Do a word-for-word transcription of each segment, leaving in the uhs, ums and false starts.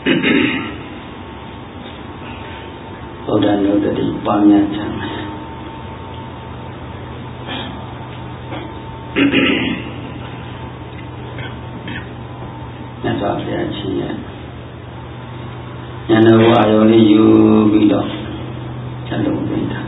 ဗုဒ္ဓနုတ္တိပွားများကြမယ်မြတ်စွာဘုရားရှင်ရဲ့ဉာဏ်တော်အာရုံလေးယူပြီးတော့စလုံးသွင်းတာ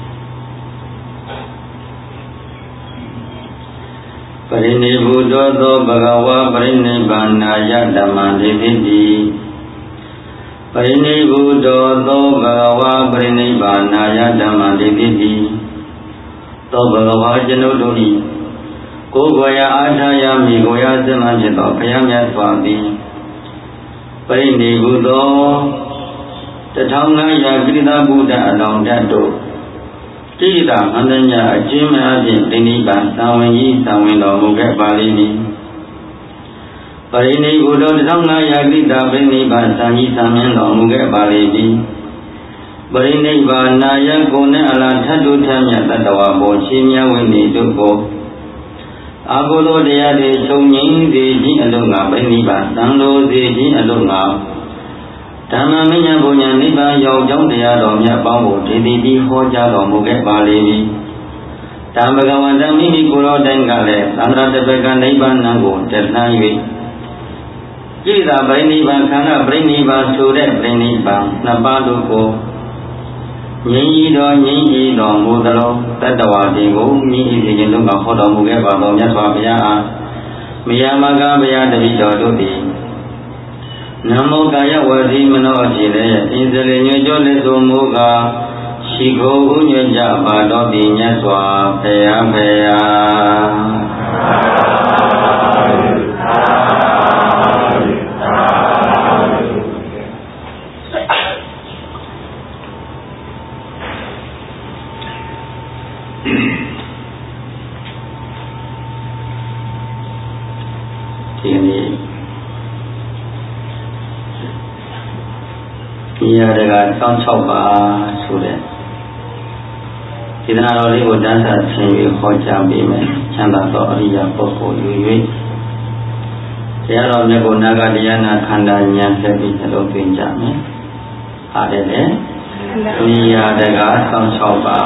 ပရိနိဗ္ဗုတောသောဘဂဝါပရိနိဗ္ဗာနာယဓမ္မဒေတိတိပရိနိဗ္ဗုတောသောဘဂဝါပရိနိဗ္ဗာနာယဓမ္မဒေတိတိသောဘဂဝါကျွန်ုပ်တို့၏ကိုယ်ကိုယ်ရာအာထာယမိကိုယ်ရာစမဖြစ်သောဘုရားမြတ်စွာသည်ပရိနိဗ္ဗုတောတထောင်ငါးရာကိရိတာဘုဒ္ဓအလောင်းတတ်တို့တိရိတာအန္တညာအကျဉ်းများဖြင့်တိနိဗ္ဗာန်သံဝင်ကြီးသံဝင်တော်မူခဲ့ပါလိမ့်မည်ပရိနိဗ္ဗုတောတထောင်ငါးရာကိရိတာပရိနိဗ္ဗာန်သံကြီးသံမြင်တော်မူခဲ့ပါလိမ့်မည်ပရိနိဗ္ဗာနာယကိုယ်နဲ့အလားထတ်တို့ထမ်းမြတ်တတဝါဘောရှိမြဝိနေတို့ကိုအာဟုသောတရားတွေချုပ်ငြိမ်းစေခြင်းအလို့ငါပရိနိဗ္ဗာန်သံလိုစေခြင်းအလို့ငါဓမ္မမဉ္ဇဉ်ဘုံညာနိဗ္ဗာန်ရောက်ကြောင်းတရားတော်မြတ်ပေါင်းကိုဒေတိတိဟောကြားတော်မူခဲ့ပါလိမ့်မည်။တံဘဂဝန္တမိမိကိုယ်တော်တိုင်ကလည်းသန္တရတပကနိဗ္ဗာန်ကိုတက်လှမ်း၍ကိရိတာပရိနိဗ္ဗာန်ခန္ဓာပရိနိဗ္ဗာန်ဆိုတဲ့ပရိနိဗ္ဗာန်နှစ်ပါးတို့ကိုငြိမ်းကြီးတော်ငြိမ်းကြီးတော်မူသလိုတတ္တဝါတွေကိုမိဤစေခြင်းတို့ကဟောတော်မူခဲ့ပါသောမြတ်စွာဘုရားအားမယမကဘုရားတပည့်တော်တို့သည်နမောကာယဝစီမနောအဖြစ်လည်းအင်းစလေညွှန်ကြောလက်စုံမူကားရှိခိုးဥညွှန်ကြပါတော်သည်မြတ်စွာဘုရားဘုရားဒီနေ့ဒီရတကစောင့်ချောက်ပါဆိုတဲ့ဒေသနာတော်လေးကိုတန်းစာဆင်ပြီးဟောကြားပေးမယ်ချမ်းသာသောအရိယာပုဂ္ဂိုလ်ယူ၍တရားတော်မြတ်ကိုနာဂတရားနာခန္ဓာဉာဏ်ဆက်ပြီးနှလုံးသွင်းကြမယ်အားတယ်လေဒီရတကစောင့်ချောက်ပါ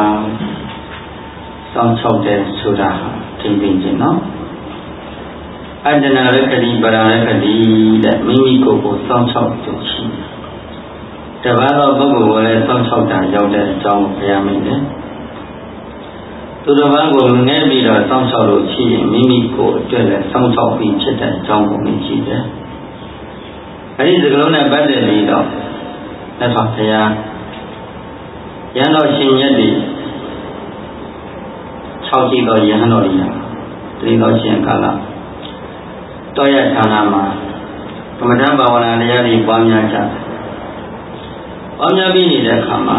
စောင့်ချောက်တဲ့ဆိုတာထင်သိခြင်းနော်အတ္တနာရကတိပရာရကတိတဲ့မိမိကိုယ်ကိုစောင့်ချောက်ကြရှိတပါးသောပုဂ္ဂိုလ်ကိုလည်းစောင့်ချောက်တာရောက်တဲ့အကြောင်းကိုဘုရားမိတ်တယ်သူတစ်ပါးကိုငဲ့ပြီးတော့စောင့်ချောက်လို့ရှိရင်မိမိကိုယ်အတွက်လည်းစောင့်ချောက်ပြီးဖြစ်တဲ့အကြောင်းကိုမြင်ရှိတယ်အဲဒီစကားလုံးနဲ့ပတ်သက်ပြီးတော့သက်တော်ဘုရားရဟန်းတော်ရှင်မြတ်တွေ၆ကြည့်တော်ရဟန်းတော်တွေတိတော်ရှင်ကာလတောရဌာနမှာကမ္မဋ္ဌာန်းဘာဝနာတရားတွေပွားများကြတယ်။ပွားများပြီးနေတဲ့အခါမှာ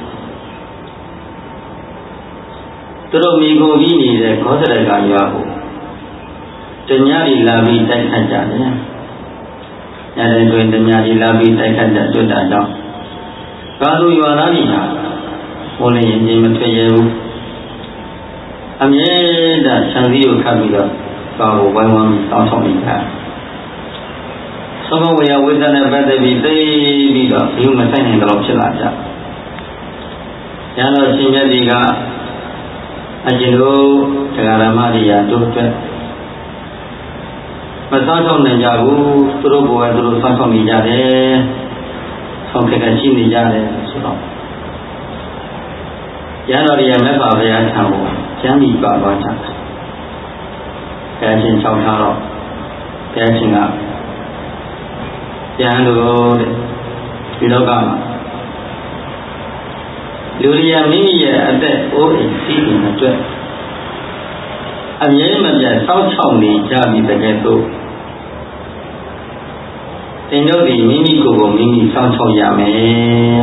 သူတို့မိကိုပြီးနေတဲ့ခောသရကရွာကိုတညရီလာပြီးတိုက်ခတ်ကြတယ်။ညတဲ့တွင်တညရီလာပြီးတိုက်ခတ်တဲ့တွေ့တာကြောင့်ကာသူရွာသားကြီးဟာဟိုလည်းရင်ချင်းမထွက်ရဘူး။အမြဲတမ်းခြံစည်းကိုခတ်ပြီးတော့ကာကိုဝိုင်းဝန်းပြီးတောင်းဆောင်နေတာ။သောဘဝေယဝိသနဲ့ပတ်သက်ပြီးသိပြီးတော့ဒီမဆိုင်နိုင်တော့ဖြစ်လာကြ။ရန်တော်ရှင်မြတ်ဒီကအကျဉ်းတို့တရားဓမ္မတွေရာတို့အတွက်မစောင့်ရှောက်နိုင်ကြဘူးသူတို့ကိုယ်ကသူတို့စောင့်ရှောက်နေကြတယ်။ဆောင်းခက်ကရှိနေကြတယ်ဆိုတော့ရန်တော်ရဲ့မြတ်စွာဘုရားထံကိုကျမ်းပြီးပါသွားကြတယ်။ဘုရားရှင်ချောင်းထားတော့ဘုရားရှင်ကပြန်လို့တဲ့ဒီလောကမှာလူရည်မိမိရဲ့အသက်အိုးအိမ်စီးပြီးအတွက်အမြဲမပြတ်စောင့်ချောက်နေကြပြီတကယ်တော့သင်တို့ဒီမိမိကိုယ်ကိုမိမိစောင့်ချောက်ရမယ်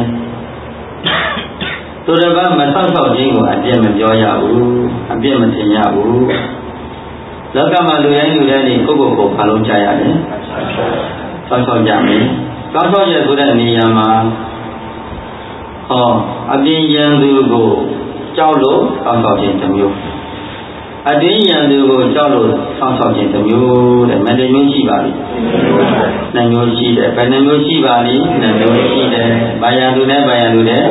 သူတစ်ပါးမစောင့်ချောက်ခြင်းကိုအပြည့်မပြောရဘူးအပြည့်မထင်ရဘူးလောကမှာလူတိုင်းလူတိုင်းဒီကိုယ့်ကိုယ်ကိုဖာလုံးကြရတယ်စောင့်ချောက်ကြမယ်စောင့်ချောက်ရဆိုတဲ့နေရာမှာဟောအပြင်းရန်သူကိုကြောက်လို့စောင့်ချောက်ခြင်းတစ်မျိုးအတွင်းရန်သူကိုကြောက်လို့ဆောင်းဆောက်ခြင်းတစ်မျိုးတဲ့မန္တမျိုးရှိပါလိမ့်နှမျိုးရှိတယ်ဘယ်နှမျိုးရှိပါလိမ့်နှမျိုးရှိတယ်ဘာရန်သူနဲ့ဘာရန်သူနဲ့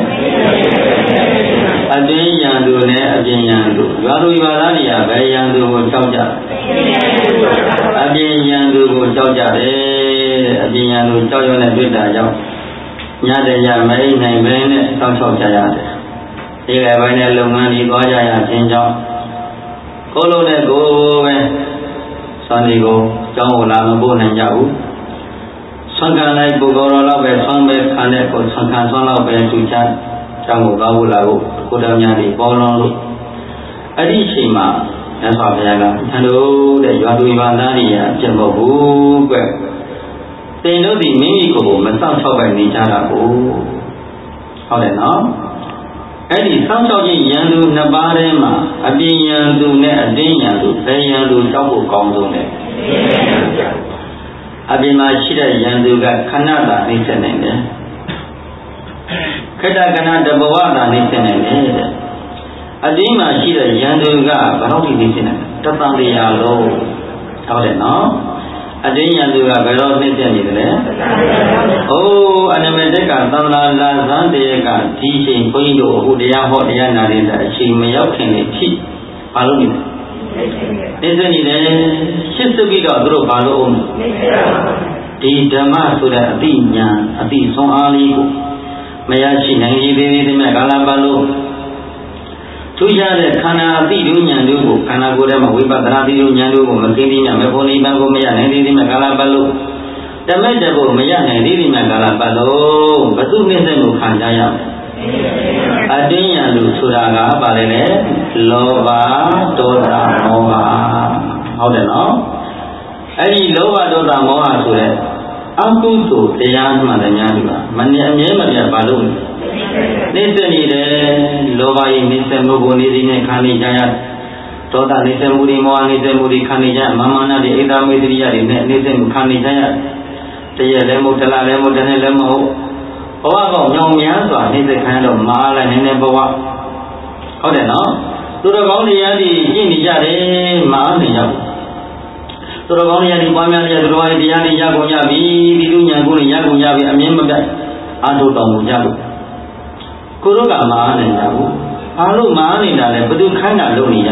အတွင်းရန်သူနဲ့အပြင်ရန်သူရွာသူရွာသားတွေကဘယ်ရန်သူကိုကြောက်ကြအပြင်ရန်သူကိုကြောက်ကြတယ်အပြင်ရန်သူကြောက်ရွံ့တဲ့တွေ့တာကြောင့်ညတဲ့ညမအိမ်နိုင်ပဲနဲ့ဆောင်းဆောက်ကြရတယ်ဒီကပိုင်းနဲ့လုပ်ငန်းတွေသွားကြရခြင်းကြောင့်ကိုလိုတဲ့ကိုပဲဆွမ်းဒီကိုကျောင်းကိုလာမပို့နိုင်ကြဘူးဆွမ်းခံလိုက်ပုဂ္ဂိုလ်တော်တော့ပဲဆွမ်းပဲခံတဲ့ကိုဆွမ်းခံဆွမ်းတော့ပဲသူချကျောင်းကိုသွားဖို့လာဖို့ကိုတော်များတွေပေါ်လွန်လို့အဲ့ဒီအချိန်မှာမြတ်စွာဘုရားကထံတို့တဲ့ရွာသူရွာသားတွေအပြတ်မဟုတ်ဘူးကွသင်တို့ဒီမိမိကိုယ်ကိုမစောင့်ရှောက်ပဲနေကြတာကိုဟုတ်တယ်နော်အဲ့ဒီစောင့်ရှောက်ခြင်းရန်သူနှစ်ပါးထဲမှာအပြင်ရန်သူနဲ့အတင်းရန်သူဘယ်ရန်သူကြောက်ဖို့ကောင်းဆုံးလဲအပြင်မှာရှိတဲ့ရန်သူကခဏတာနှိမ့်ဆက်နိုင်တယ်ခတ္တကဏတဘဝတာနှိမ့်ဆက်နိုင်တယ်တဲ့အတင်းမှာရှိတဲ့ရန်သူကဘယ်တော့နှိမ့်ဆက်နိုင်လဲတသံတရားလုံးဟုတ်တယ်နော်အတင်းရန်သူကဘယ်တော့နှိမ့်ဆက်နေတယ်လဲအိုးအနမတက်ကသံဃာလာဇန်တရကဒီချိန်ဘုန်းကြီးတို့အခုတရားဟောတရားနာနေတဲ့အချိန်မရောက်ခင်လေးဖြစ်ဘာလို့နေလဲနှိမ့်ဆက်နေတယ်ရှစ်စုပြီးတော့သူတို့ဘာလို့အောင်ဒီဓမ္မဆိုတဲ့အတိညာအတိဆုံးအားလေးကိုမရရှိနိုင်သေးသေးသေးမြတ်ကာလပတ်လို့ထူးခြားတဲ့ခန္ဓာအတိဉာဏ်တို့ကိုခန္ဓာကိုယ်ထဲမှာဝိပဿနာအတိဉာဏ်တို့ကိုမသိသိမြတ်မဖို့နိဗ္ဗာန်ကိုမရနိုင်သေးသေးမြတ်ကာလပတ်လို့တမက်တဖို့မရနိုင်သေးသေးမြတ်ကာလပတ်လို့ဘသူနှိမ့်ဆက်မှုခံကြရမယ်အတင်းဉာဏ်လို့ဆိုတာကဘာလဲလဲလောဘဒေါသမောဟဟုတ်တယ်နော်အဲ့ဒီလောဘဒေါသမောဟဆိုတဲ့အကုသိုလ်တရားမှန်တယ်များလို့မမြဲအမြဲမပြတ်ဘာလို့နှိမ့်ဆက်နေတယ်လောဘရဲ့နှိမ့်ဆက်မှုကိုနေနေနဲ့ခံနေကြရဒေါသနှိမ့်ဆက်မှုတွေမောဟနှိမ့်ဆက်မှုတွေခံနေကြမာမနာတွေဣဒ္ဓမေတ္တိယတွေနဲ့နှိမ့်ဆက်မှုခံနေကြရတရလည်းမဟုတ်တလားလည်းမဟုတ်တနေ့လည်းမဟုတ်ဘဝကောညောင်များစွာနှိမ့်ဆက်ခံတော့မာလည်းနည်းနည်းဘဝဟုတ်တယ်နော်သူတော်ကောင်းတရားတွေရှင်းနေကြတယ်မာနေကြဘူးသူတော်ကောင်းတရားတွေပွားများတဲ့သူတော်ရဲ့တရားတွေရကုန်ကြပြီဒီလူညာကိုရကုန်ကြပြီအမြင်မပြတ်အာထုတော်မူကြလို့ကိုတို့ကမာနေကြဘူးဘာလို့မာနေတာလဲဘယ်သူခိုင်းတာလုပ်နေရ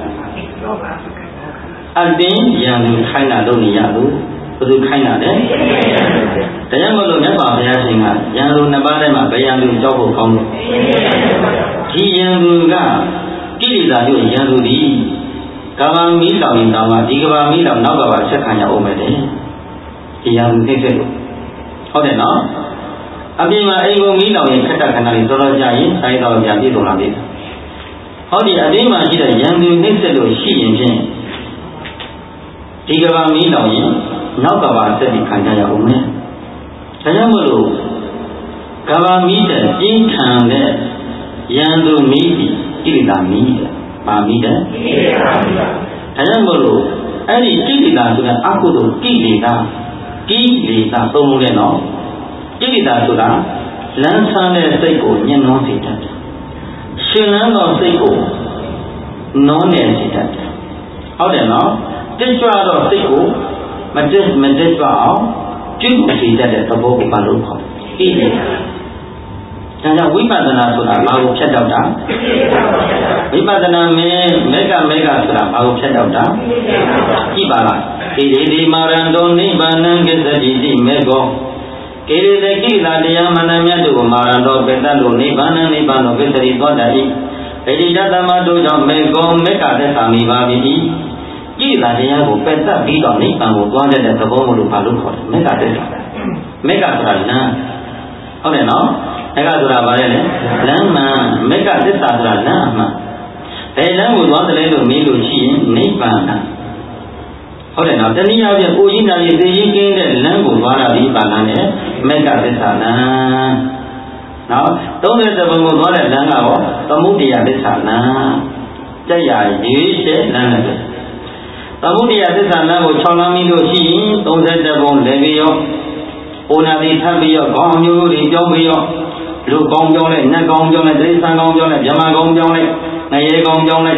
အတင်းရံသူခိုင်းတာလုပ်နေရလို့ဘယ်သူခိုင်းတာလဲတရားမလို့မြတ်စွာဘုရားရှင်ကရံသူနှစ်ပါးထဲမှာဘယ်ရံသူကြောက်ဖို့ကောင်းလို့ဒီရံသူကကိလေသာတို့ရံသူဒီကဘာမီးလောင်ရင်တောင်မှဒီကဘာမီးလောင်နောက်ကဘာဆက်ခံရအောင်မယ်တဲ့ဒီရံသူသိတဲ့လို့ဟုတ်တယ်နော်အပြင်မှာအိမ်ကိုမီးလောင်ရင်ခက်တခဏလေးစောစောကြာရင်ဆိုင်တော်ပြန်ပြည့်စုံလာပြီဟောဒီအပြင်မှာရှိတဲ့ရံသူနှိမ့်ဆက်လို့ရှိရင်ဖြင့်ဒီကဘာမီးလောင်ရင်နောက်ကဘာဆက်ပြီးခံကြရအောင်မယ်ဒါကြောင့်မလို့ကဘာမီးတဲ့ပြင်းထန်တဲ့ရံသူမီးပြီးကိလေသာမီးတဲ့ပါမီးတဲ့ကိလေသာမီးဒါကြောင့်မလို့အဲ့ဒီကိလေသာဆိုတဲ့အကုသိုလ်ကိလေသာကိလေသာသုံးလို့လည်းနော်ကိလေသာဆိုတာလမ်းဆန်းတဲ့စိတ်ကိုညှဉ်းနှောစေတတ်တယ်ရှင်လန်းသောစိတ်ကိုနောနေစေတတ်တယ်ဟုတ်တယ်နော်တက်ကြွသောစိတ်ကိုမတက်မတက်ကြွအောင်ကျွတ်စေတတ်တဲ့သဘောကိုမလို့ခေါ်ကိလေသာဒါကြောင့်ဝိပဿနာဆိုတာဘာကိုဖြတ်တောက်တာဝိပဿနာမေမေကမေကဆိုတာဘာကိုဖြတ်တောက်တာကြည့်ပါလားဣတိတိမာရံတောနိဗ္ဗာနံကိစ္စတိတိမေကောဣတိတိကိလာတရားမဏ္ဍမြတ်တို့ကိုမာရံတောပိတ္တလို့နိဗ္ဗာနံနိဗ္ဗာန်ကိုကိစ္စတိသောတ၏ဣတိတသမတို့ကြောင့်မေကောမေကသက်သာမိပါပြီကိလာတရားကိုပိတ္တပြီးတော့နိဗ္ဗာန်ကိုသွားတဲ့သဘောကိုဘာလို့ခေါ်လဲမေကသက်သာမေကဆိုတာလမ်းဟုတ်တယ်နော်မေကဆိုတာဘာလဲလဲလမ်းမှန်မေကသစ္စာဆိုတာလမ်းအမှန်ဘယ်လမ်းကိုသွားတယ်လို့မေးလို့ရှိရင်နိဗ္ဗာန်ဟုတ်တယ်နော်တနည်းအားဖြင့်ကိုကြီးနာကြီးသိရင်ကင်းတဲ့လမ်းကိုသွားတာဒီပါဠိနဲ့မေကသစ္စာလမ်းနော်သုံးတဲ့ဘုံကိုသွားတဲ့လမ်းကတော့သမုဒိယသစ္စာလမ်းကြက်ရရွေးတဲ့လမ်းနဲ့သမုဒိယသစ္စာလမ်းကို၆လမ်းပြီးလို့ရှိရင်သုံးတဲ့ဘုံလည်းပြီးရောအိုနာတိထပ်ပြီးရောခေါင်းမျိုးမျိုးတွေပြောင်းပြီးရောလူကောင်းပြောင်းလိုက်နတ်ကောင်းပြောင်းလိုက်တိရစ္ဆာန်ကောင်းပြောင်းလိုက်ဗြဟ္မာကောင်းပြောင်းလိုက်ငရဲကောင်းပြောင်းလိုက်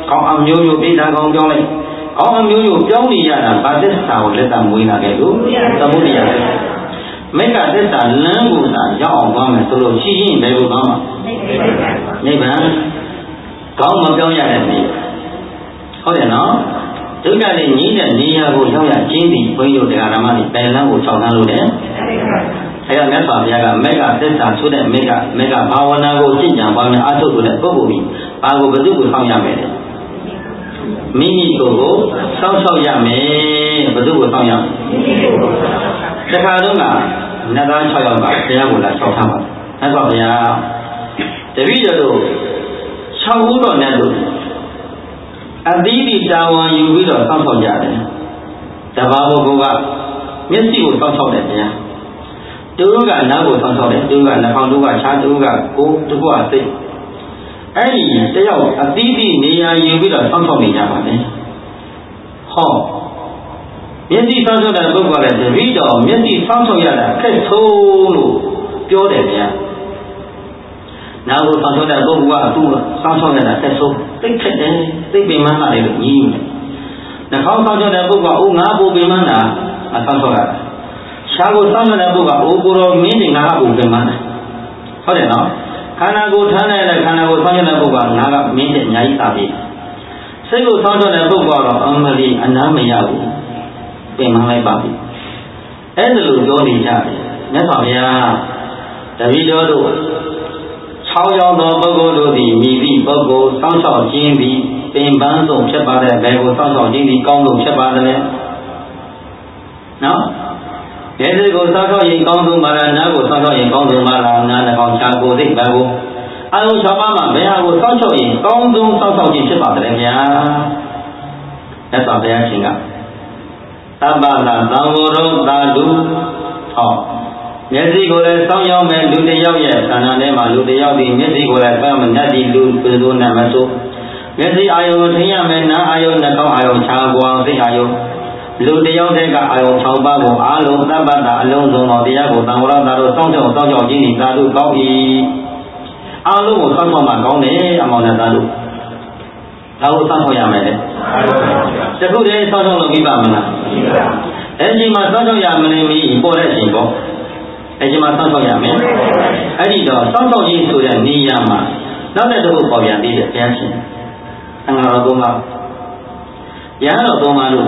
ကောင်းအမျိုးမျိုးပြည်သားကောင်းပြောင်းလိုက်ကောင်းအမျိုးမျိုးပြောင်းနေရတာဗာသစ္စာကိုလက်တမွေးလာခဲ့လို့သမုဒိယမေကသစ္စာလမ်းကိုသာရောက်အောင်သွားမယ်ဆိုလို့ရှိရင်ဘယ်လိုကောင်းမှာနိဗ္ဗာန်ကောင်းမပြောင်းရတဲ့နေ့ဟုတ်တယ်နော်ဒုက္ခနဲ့ညီးတဲ့နေရာကိုရောက်ရခြင်းသည်ဘုန်းကြီးတို့တရားဓမ္မတွေပယ်လန်းကို၆ခန်းလို့တယ်အဲဒါမြတ်စွာဘုရားကမေကသစ္စာဆိုတဲ့မေကမေကဘာဝနာကိုရှင်းကြံပါမယ်အထုတ်လို့တဲ့ပုဂ္ဂိုလ်ကြီးဘာကိုဘယ်သူကိုဆောင်ရမယ်လဲမိမိကိုယ်ကိုစောင့်ရှောက်ရမယ်ဘယ်သူကိုဆောင်ရမလဲတခါတော့ကနတ်သား၆ယောက်ကဘုရားကိုလာလျှောက်ထားပါမြတ်စွာဘုရားတပည့်တော်တို့၆ဦးတော်နဲ့တို့အသီးဒီတာဝန်ယူပြီးတော့စောင့်ရှောက်ကြတယ်တပါးဘုကမျက်စိကိုစောင့်ရှောက်တယ်ဘုရားတူကနားကိုစောင့်ရှောက်တယ်တူကနှာခေါင်းတူကခြားတူကကိုယ်တူကစိတ်အဲ့ဒီတယောက်အသီးဒီနေရာယူပြီးတော့စောင့်ရှောက်နေကြပါလေဟောမျက်စိစောင့်ရှောက်တဲ့ပုဂ္ဂိုလ်ကလည်းတပည့်တော်မျက်စိစောင့်ရှောက်ရတာခက်ဆိုးလို့ပြောတယ်ဗျာနာကိုစောင့်ရှောက်တဲ့ပုဂ္ဂိုလ်ကသူ့စောင့်ရှောက်ရတာခက်ဆိုးသိခက်တယ်သိပင်မနာတယ်လို့ညီးတယ်နှာခေါင်းစောင့်ရှောက်တဲ့ပုဂ္ဂိုလ်ကအိုးငါပူပင်မနာအစောင့်ရှောက်ရတာရှားကိုစောင့်ရှောက်တဲ့ပုဂ္ဂိုလ်ကအိုးကိုတော်မင်းတွေငါကပူပင်မနာဟုတ်တယ်နော်ခန္ဓာကိုယ်ထမ်းနေတဲ့ခန္ဓာကိုယ်စောင့်ရှောက်တဲ့ပုဂ္ဂိုလ်ကငါကမင်းတွေအများကြီးသာပြီစိတ်ကိုစောင့်ရှောက်တဲ့ပုဂ္ဂိုလ်ကတော့အမလီအနားမရဘူးပင်မလိုက်ပါပြီအဲ့ဒါလိုပြောနေကြတယ်မြတ်စွာဘုရားတပည့်တော်တို့၆ယောက်သောပုဂ္ဂိုလ်တို့သည်မြည်သည့်ပုဂ္ဂိုလ်စောင့်ရှောက်ခြင်းသည်ပင်ပန်းဆုံးဖြစ်ပါတဲ့ဘယ်ကိုစောင့်ရှောက်ခြင်းသည်ကောင်းဆုံးဖြစ်ပါသလဲနော်ဒီစိတ်ကိုစောင့်ရှောက်ရင်ကောင်းဆုံးပါလားနားကိုစောင့်ရှောက်ရင်ကောင်းဆုံးပါလားနားနှာခေါင်းခြားကိုယ်စိတ်ဘယ်ကိုအလုံး၆ပါးမှာဘယ်ဟာကိုစောင့်ရှောက်ရင်ကောင်းဆုံးစောင့်ရှောက်ခြင်းဖြစ်ပါသလဲဗျာမြတ်စွာဘုရားရှင်ကသဗ္ဗလာသံဝရောသာဓုဟောမျက်စိကိုလည်းစောင့်ရောက်မဲ့လူတစ်ယောက်ရဲ့ခန္ဓာထဲမှာလူတစ်ယောက်ဒီမျက်စိကိုလည်းစောင့်မနဲ့ဒီလူဘယ်လိုနဲ့မဆိုမျက်စိအာယုံကိုထင်ရမယ်နားအာယုံနှာခေါင်းအာယုံခြားကိုအောင်သိအာယုံလူတစ်ယောက်တည်းကအာယုံ၆ပါးကိုအာလုံးသဗ္ဗတာအလုံးစုံသောတရားကိုသံဝရသာတို့စောင့်ကြောက်စောင့်ကြောက်ခြင်းဤသာဓုကောင်း၏အာလုံးကိုစောင့်ရှောက်မှကောင်းတယ်အမောင်နဲ့သာဓုဒါကိုစောင့်ရှောက်ရမယ်လေတခုတည်းစောင့်ရှောက်လို့ပြီးပါမလားအဲ့ဒီမှာစောင့်ရှောက်ရမနေမီပေါ်တဲ့အချိန်ပေါ့အဲ့ဒီမှာစောင့်ရှောက်ရမယ်အဲ့ဒီတော့စောင့်ရှောက်ခြင်းဆိုတဲ့နေရာမှာနောက်တဲ့တစ်ခုပေါ်ပြန်ပြီးတဲ့ဘုရားရှင်အင်္ဂါတော်သုံးပါးရဟန်းတော်သုံးပါးလို့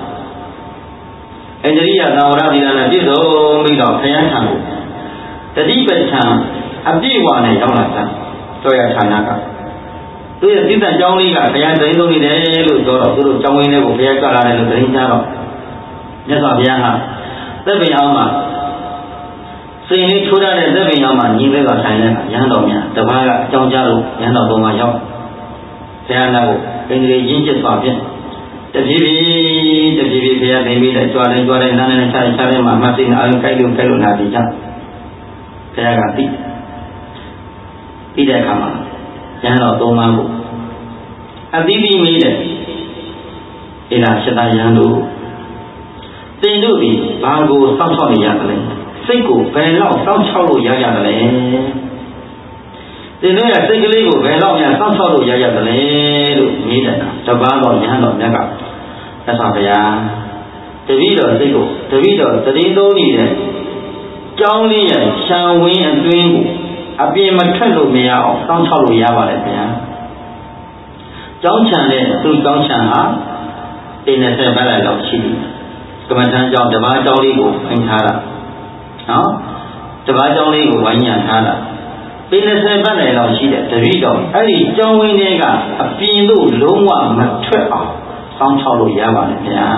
အန္တရိယသံဝရသီလနဲ့ပြည့်စုံပြီးတော့ဘုရားထံကိုတတိပဋ္ဌာန်အပြည့်ဝနဲ့ရောက်လာတာတော်ရဌာနကသူရဲ့သိတ္တကျောင်းလေးကဘုရားတိုင်းဆုံးနေတယ်လို့ပြောတော့သူတို့ကျောင်းဝင်းလေးကိုဘုရားကလာတယ်လို့သတင်းကြားတော့မြတ်စွာဘုရားဟာသက်ပင်အောင်မှာစိန်လေးထိုးထားတဲ့သက်ပင်အောင်မှာညီလေးကထိုင်တဲ့ရဟန်းတော်များတပားကအကြောင်းကြားလို့ရဟန်းတော်သုံးပါးရောက်ဘုရားနာကိုအင်္ဂလိပ်ရင်းချက်စွာဖြင့်တပြေးပြေးတပြေးပြေးဘုရားသိပြီးတဲ့ကြွားတယ်ကြွားတယ်နားနဲ့ခြားခြားတဲ့မှာမှတ်သိနေအောင်ကြိုက်လို့ကြိုက်လို့လာပြီးကြဘုရားကသိပြီးတဲ့အခါမှာရဟန်းတော်သုံးပါးကိုအသီးသီးမေးတယ်ဧလာရှတယံတို့သင်တို့ဒီဘာကိုစောင့်ရှောက်နေရတယ်လဲစိတ်ကိုဘယ်လောက်စောင့်ရှောက်လို့ရရတယ်လဲသင်တို့ရဲ့စိတ်ကလေးကိုဘယ်လောက်များစောင့်ရှောက်လို့ရရတယ်လဲလို့မေးတယ်တပားတော်ရဟန်းတော်မြတ်ကသက်သာဗျာတပည့်တော်စိတ်ကိုတပည့်တော်သတိသုံးနေတဲ့ကြောင်းလေးရဲ့ရှံဝင်းအတွင်းကိုအပြင်မထွက်လို့မရအောင်စောင့်ရှောက်လို့ရပါတယ်ဗျာကြောင်းချံတဲ့သူ့ကြောင်းချံဟာတိနေဆက်ပတ်လိုက်တော့ရှိတယ်ကမ္မထမ်းကြောင်းတပားကြောင်းလေးကိုဖိုင်ထားတာနော်တပားကြောင်းလေးကိုဝိုင်းညံထားတာတိနေဆက်ပတ်လိုက်တော့ရှိတယ်တပည့်တော်အဲ့ဒီကြောင်းဝင်းတွေကအပြင်သို့လုံးဝမထွက်အောင်စောင့်ရှောက်လို့ရပါတယ်ဗျာ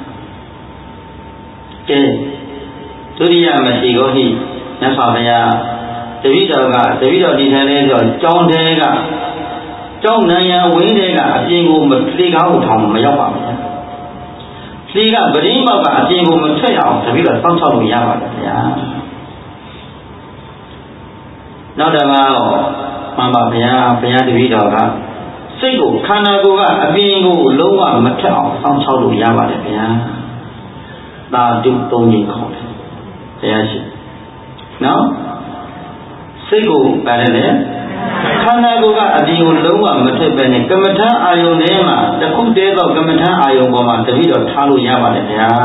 ကဲဒုတိယမရှိကိုဟိမြတ်စွာဘုရားတပည့်တော်ကတပည့်တော်ဒီထဲလေးဆိုကြောင်းတဲကကြောင်းနံရံဝင်းတဲကအပြင်ကိုမလေကားကိုထောင်မရောက်ပါဘူး။လေကပရင်းမောက်ကအပြင်ကိုမထွက်ရအောင်တပည့်တော်စောင့်ရှောက်လို့ရပါတယ်ဗျာ။နောက်တစ်ပါးတော့မှန်ပါဗျာဘုရားတပည့်တော်ကစိတ်ကိုခန္ဓာကိုယ်ကအပြင်ကိုလုံးဝမထွက်အောင်စောင့်ရှောက်လို့ရပါတယ်ဗျာ။သာဓုသုံးကြီးခေါ်တယ်ဘုရားရှင်။နော်စိတ်ကိုပါတယ်လေခန္ဓာကိုယ်ကအပြင်ကိုလုံးဝမထွက်ပဲနဲ့ကမ္မထာအာယုန်ထဲမှာတစ်ခုတည်းသောကမ္မထာအာယုန်ပေါ်မှာတပိတော့ထားလို့ရပါတယ်ဗျာ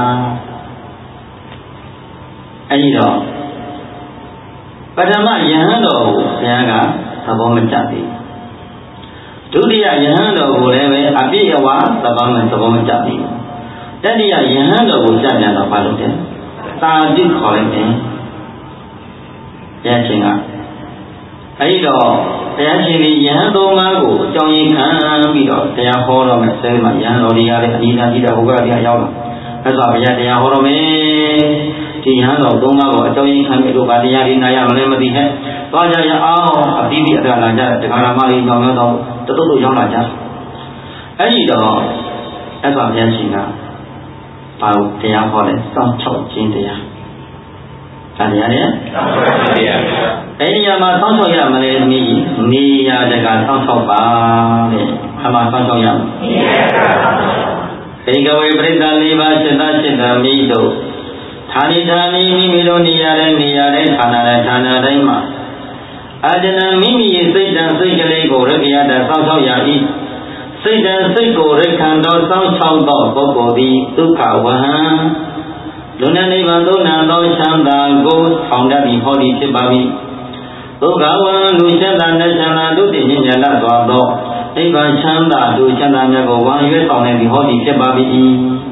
အဲဒီတော့ပထမယဟန်တော်ကိုဘုရားကသဘောမကျသေးဒုတိယယဟန်တော်ကိုလည်းပဲအပြည့်အဝသဘောမသဘောမကျသေးတတိယယဟန်တော်ကိုကြပြန်တော့ဘာလို့လဲတာတိခေါ်လိုက်တယ်ဘုရားရှင်ကအဲဒီတော့ဘုရားရှင်ဒီယဟန်တော်များကိုအကြောင်းရင်းခံပြီးတော့တရားဟောတော်မယ်ဆဲမှာယဟန်တော်တွေကလည်းအနိဒာတိတာဟိုကတရားရောက်လာအဲ့ဒါဘုရားတရားဟောတော်မယ်ဒီယဟန်တော်သုံးပါးကိုအကြောင်းရင်းခံပြီးတော့ဗာတရားဒီနာရမလဲမသိဟဲ့သွားကြရအောင်အပြီးပြီးအတ္တလာကြတခါရမကြီးကြောင့်တော့တတုတ်တုတ်ရောက်လာကြအဲ့ဒီတော့အဲ့ဒါဘုရားရှင်ကဘာလို့တရားဟောလဲစောင့်ချောက်ခြင်းတရားဒါတရားနဲ့စောင့်ချောက်ခြင်းတရားအဲ့ဒီမှာစောင့်ချောက်ရမလဲသမီးနေရတကစောင့်ချောက်ပါတဲ့အမှစောင့်ချောက်ရမယ်နေရတကစောင့်ချောက်ဘေကဝေပရိသတ်လေးပါးစိတ္တစိတ္တမိတို့ဌာနိဌာနိမိမိတို့နေရတဲ့နေရတဲ့ဌာနတဲ့ဌာနတိုင်းမှာအာဇနမိမိရဲ့စိတ်တန်စိတ်ကလေးကိုရက္ခယတစောင့်ချောက်ရ၏စိတ်တန်စိတ်ကိုရက္ခံတော်စောင့်ချောက်သောပုဂ္ဂိုလ်သည်ဒုက္ခဝဟံလူနာနိဗ္ဗာန်သို့နံသောချမ်းသာကိုဆောင်တတ်ပြီးဟောသည်ဖြစ်ပါ၏ဒုက္ခဝဟံလူချမ်းသာနဲ့ချမ်းသာတို့သည်မြင့်မြတ်စွာသောနိဗ္ဗာန်ချမ်းသာတို့ချမ်းသာမြတ်ကိုဝံရွေးဆောင်နေပြီးဟောသည်ဖြစ်ပါ၏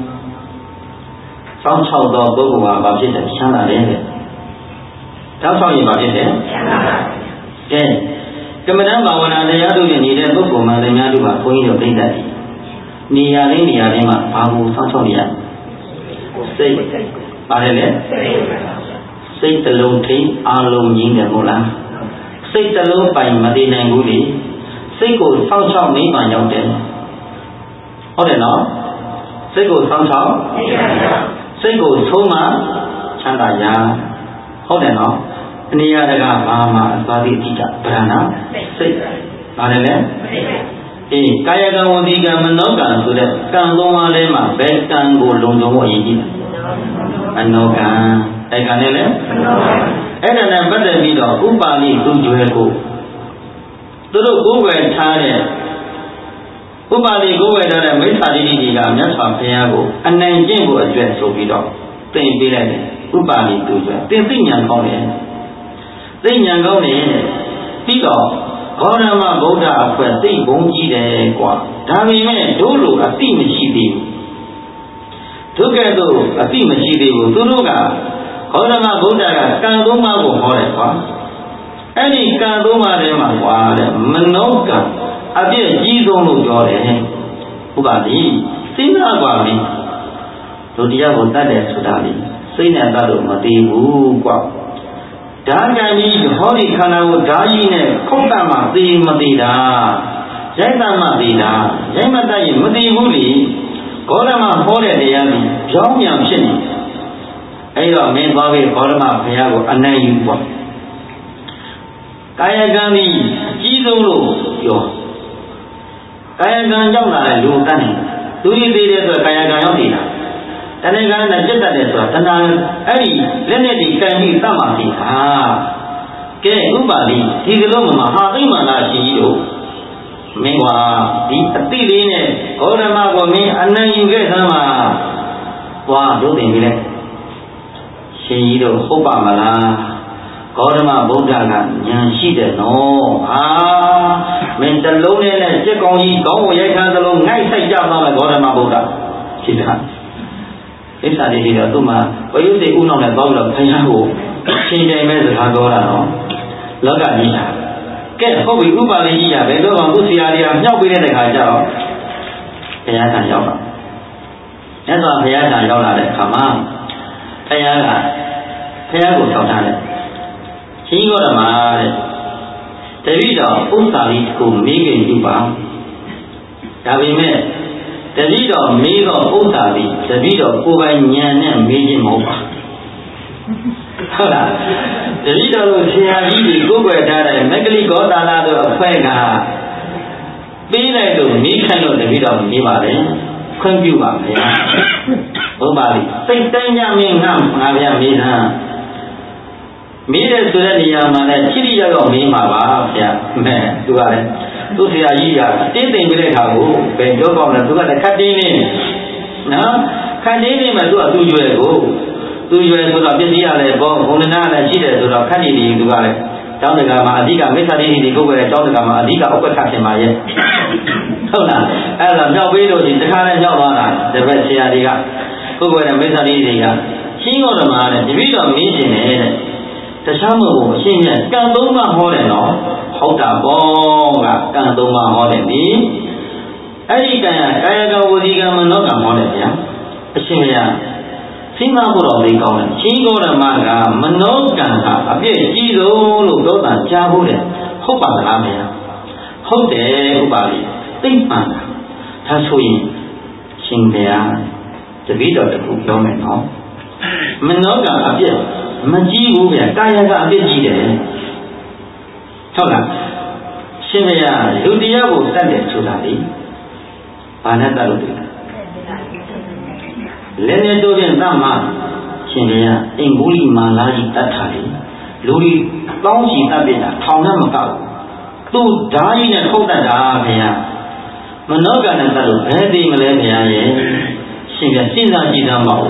စောင့်ချောက်သောပုဂ္ဂိုလ်ဟာဘာဖြစ်တယ်ချမ်းသာတယ်တဲ့တောက်ဆောင်ရင်ဘာဖြစ်တယ်ချမ်းသာပါကဲကမ္မဋ္ဌာန်းဘာဝနာတရားတို့နဲ့နေတဲ့ပုဂ္ဂိုလ်မှလည်းများတို့ကဘုန်းကြီးတို့သိတတ်တယ်နေရာလေးနေရာလေးမှာဘာကိုစောင့်ချောက်ရစိတ်ပါတယ်လေစိတ်တလုံးထိအာလုံးငြင်းတယ်မို့လားစိတ်တလုံးပိုင်မတည်နိုင်ဘူးလေစိတ်ကိုစောင့်ချောက်နေမှရောက်တယ်ဟုတ်တယ်နော်စိတ်ကိုစောင့်ချောက်စိတ်ကိုဆုံးမှချမ်းသာရဟုတ်တယ်နော်အနေရတကဘာမှအသွားတိတိကျဗရဏစိတ်ပါတယ်လေအေးကာယကံဝတိကံမနောကံဆိုတဲ့ကံသုံးပါးထဲမှာဘယ်ကံကိုလုံခြုံဖို့အရေးကြီးလဲမနောကံအဲကံနဲ့လေအဲ့ဒါနဲ့ပတ်သက်ပြီးတော့ဥပါလိသူကျွဲကိုသူတို့ကိုယ်ွယ်ထားတဲ့ဥပါလိကိုယ်ွယ်ထားတဲ့မိစ္ဆာဒိဋ္ဌိတွေကမြတ်စွာဘုရားကိုအနိုင်ကျင့်ကိုအကျွဲဆိုပြီးတော့သင်ပေးလိုက်တယ်ဥပါလိသူကျွဲသင်သိဉာဏ်ကောင်းတယ်သိဉာဏ်ကောင်းတယ်ပြီးတော့ဂေါရမဗုဒ္ဓအဖွဲ့သိဘုံကြီးတယ်ကွာဒါပေမဲ့တို့လိုအသိမရှိသေးဘူးဒုက္ခတို့အသိမရှိသေးဘူးသူတို့ကဂေါရမဗုဒ္ဓကကံသုံးပါးကိုဟောတယ်ကွာအဲ့ဒီကံသုံးပါးထဲမှာကွာတဲ့မနောကံအပြည့်ကြီးဆုံးလို့ပြောတယ်ဥပါလိစဉ်းစားပါလိတို့တရားကိုတတ်တယ်ဆိုတာလေစိတ်နဲ့တတ်လို့မသိဘူးကွာဓာကံကြီးဟောဒီခန္ဓာကိုဓာကြီးနဲ့ခုတ်တမှသိမသိတာရိုက်တမှသိတာရိုက်မတတ်ရင်မသိဘူးလေဂေါရမဟောတဲ့တရားကြီးကြောင်းမြန်ဖြစ်နေအဲ့တော့မင်းသွားပြီးဂေါရမဘုရားကိုအနံ့ယူပေါ့ကာယကံကြီးအကြီးဆုံးလို့ပြောကာယကံကြောင့်လာတဲ့လူတတ်နေသူကြီးသေးတဲ့ဆိုကာယကံရောက်နေတာတဏှာကနဲ့จิตတတ်တယ်ဆိုတာတဏှာအဲ့ဒီလက်နဲ့ဒီကံကြီးတတ်မှသိတာကဲဥပါလိဒီကလုံးမှာဟာသိမှန်လားရှင်ကြီးတို့မင်းကဒီအတိလေးနဲ့ဂေါရမကိုမင်းအနံ့ယူခဲ့သမ်းမှာသွားတို့တင်ပြီလေရှင်ကြီးတို့ဟုတ်ပါမလားဂေါရမဗုဒ္ဓကဉာဏ်ရှိတယ်နော်ဟာမင်းတလုံးနဲ့နဲ့စက်ကောင်းကြီးခေါင်းကိုရိုက်ခမ်းသလုံးငိုက်ဆိုင်ကြသွားမယ်ဂေါရမဗုဒ္ဓရှိတာဣစ္ဆာတိတော့သူ့မှာဝိယုစိဥနောက်နဲ့ပေါက်တော့ဘုရားကိုရှင်တိုင်မဲ့စကားပြောတာနော်လောကကြီးဟာကဲဟုတ်ပြီဥပါလိကြီးကဘယ်တော့မှသူ့ဆရာကြီးကမြောက်ပေးတဲ့ခါကျတော့ဘုရားကရောက်တော့မြတ်စွာဘုရားကရောက်လာတဲ့အခါမှာဘုရားကဘုရားကိုထောက်ထားတယ်ရှင်ဂေါရမတဲ့တပည့်တော်ဥစ္စာလေးကိုမေးခင်ပြုပါဒါပေမဲ့တပည့်တော်မေးတော့ဥစ္စာလေးတပည့်တော်ကိုယ်ပိုင်ဉာဏ်နဲ့မေးခြင်းမဟုတ်ပါဟုတ်လားတပည့်တော်တို့ဆရာကြီးတွေကိုယ်ွယ်ထားတဲ့မက္ကလိဂေါတာလာတို့အဖွဲ့ကပေးလိုက်လို့မေးခိုင်းလို့တပည့်တော်မေးပါလေခွင့်ပြုပါဗျာဟုတ်ပါပြီစိတ်တိုင်းကြမင်းငါငါဗျာမေးတာမိတဲ့ဆိုတဲ့နေရာမှာလည်းချိတိရောက်ရောက်မေးမှာပါဗျာမဲသူကလည်းသူ့ဆရာကြီးကတင်းသိမ့်ပြတဲ့ခါကိုဘယ်ကြောကောင်းလဲသူကလည်းခတ်တင်းနေနော်ခတ်တင်းနေမှသူကသူ့ရွယ်ကိုသူ့ရွယ်ဆိုတော့ပစ္စည်းရလဲဘောဘုံနာလည်းရှိတယ်ဆိုတော့ခတ်နေပြီသူကလည်းကျောင်းတကာမှာအဓိကမိစ္ဆာဒိဋ္ဌိတွေကိုပဲကျောင်းတကာမှာအဓိကဥပ္ပခဖြစ်မှာရဲ့ဟုတ်လားအဲ့ဒါမြောက်ပေးလို့ဒီတခါနဲ့မြောက်သွားတာတပည့်ဆရာတွေကကိုယ်ကိုယ်နဲ့မိစ္ဆာဒိဋ္ဌိတွေကရှင်းတော်မှာတဲ့တပည့်တော်မင်းရှင်တယ်တဲ့တခြားမဟုတ်ဘူးအရှင်းနဲ့ကံသုံးပါးဟောတယ်နော်ဟုတ်တာပေါ့ကကံသုံးပါးဟောတယ်ဒီအဲ့ဒီကံကကာယကံဝစီကံမနောကံဟောတယ်ဗျာအရှင်းရစိမဖို့တော်လေးကောင်းတယ်ချင်းတော်ဓမ္မကမနောကံဟာအပြည့်ကြီးဆုံးလို့ပြောတာကြားဖို့တယ်ဟုတ်ပါလားဗျာဟုတ်တယ်ဟုတ်ပါလိသိမှန်တာဒါဆိုရင်ရှင်ဗျာတပည့်တော်တခုပြောမယ်နော်မနောကံအပြည့်မကြီးဘူးဗျာကာယကအပြည့်ကြီးတယ်ဟုတ်လားရှင်ဗျာလူတရားကိုတတ်တယ်ဆိုတာလေဘာနဲ့တတ်လို့တွေ့လဲလဲတို့ဖြင့်တတ်မှာရှင်ဗျာအင်္ဂုလိမာလာကြီးတတ်တာလေလူတွေတောင်းချီတတ်ပြတာထောင်နဲ့မကောက်သူဓာကြီးနဲ့ထုတ်တတ်တာဗျာမနောကံနဲ့တတ်လို့ဘယ်သိမလဲဗျာရဲ့ရှင်ဗျာစဉ်းစားကြည့်သမ်းပါဦး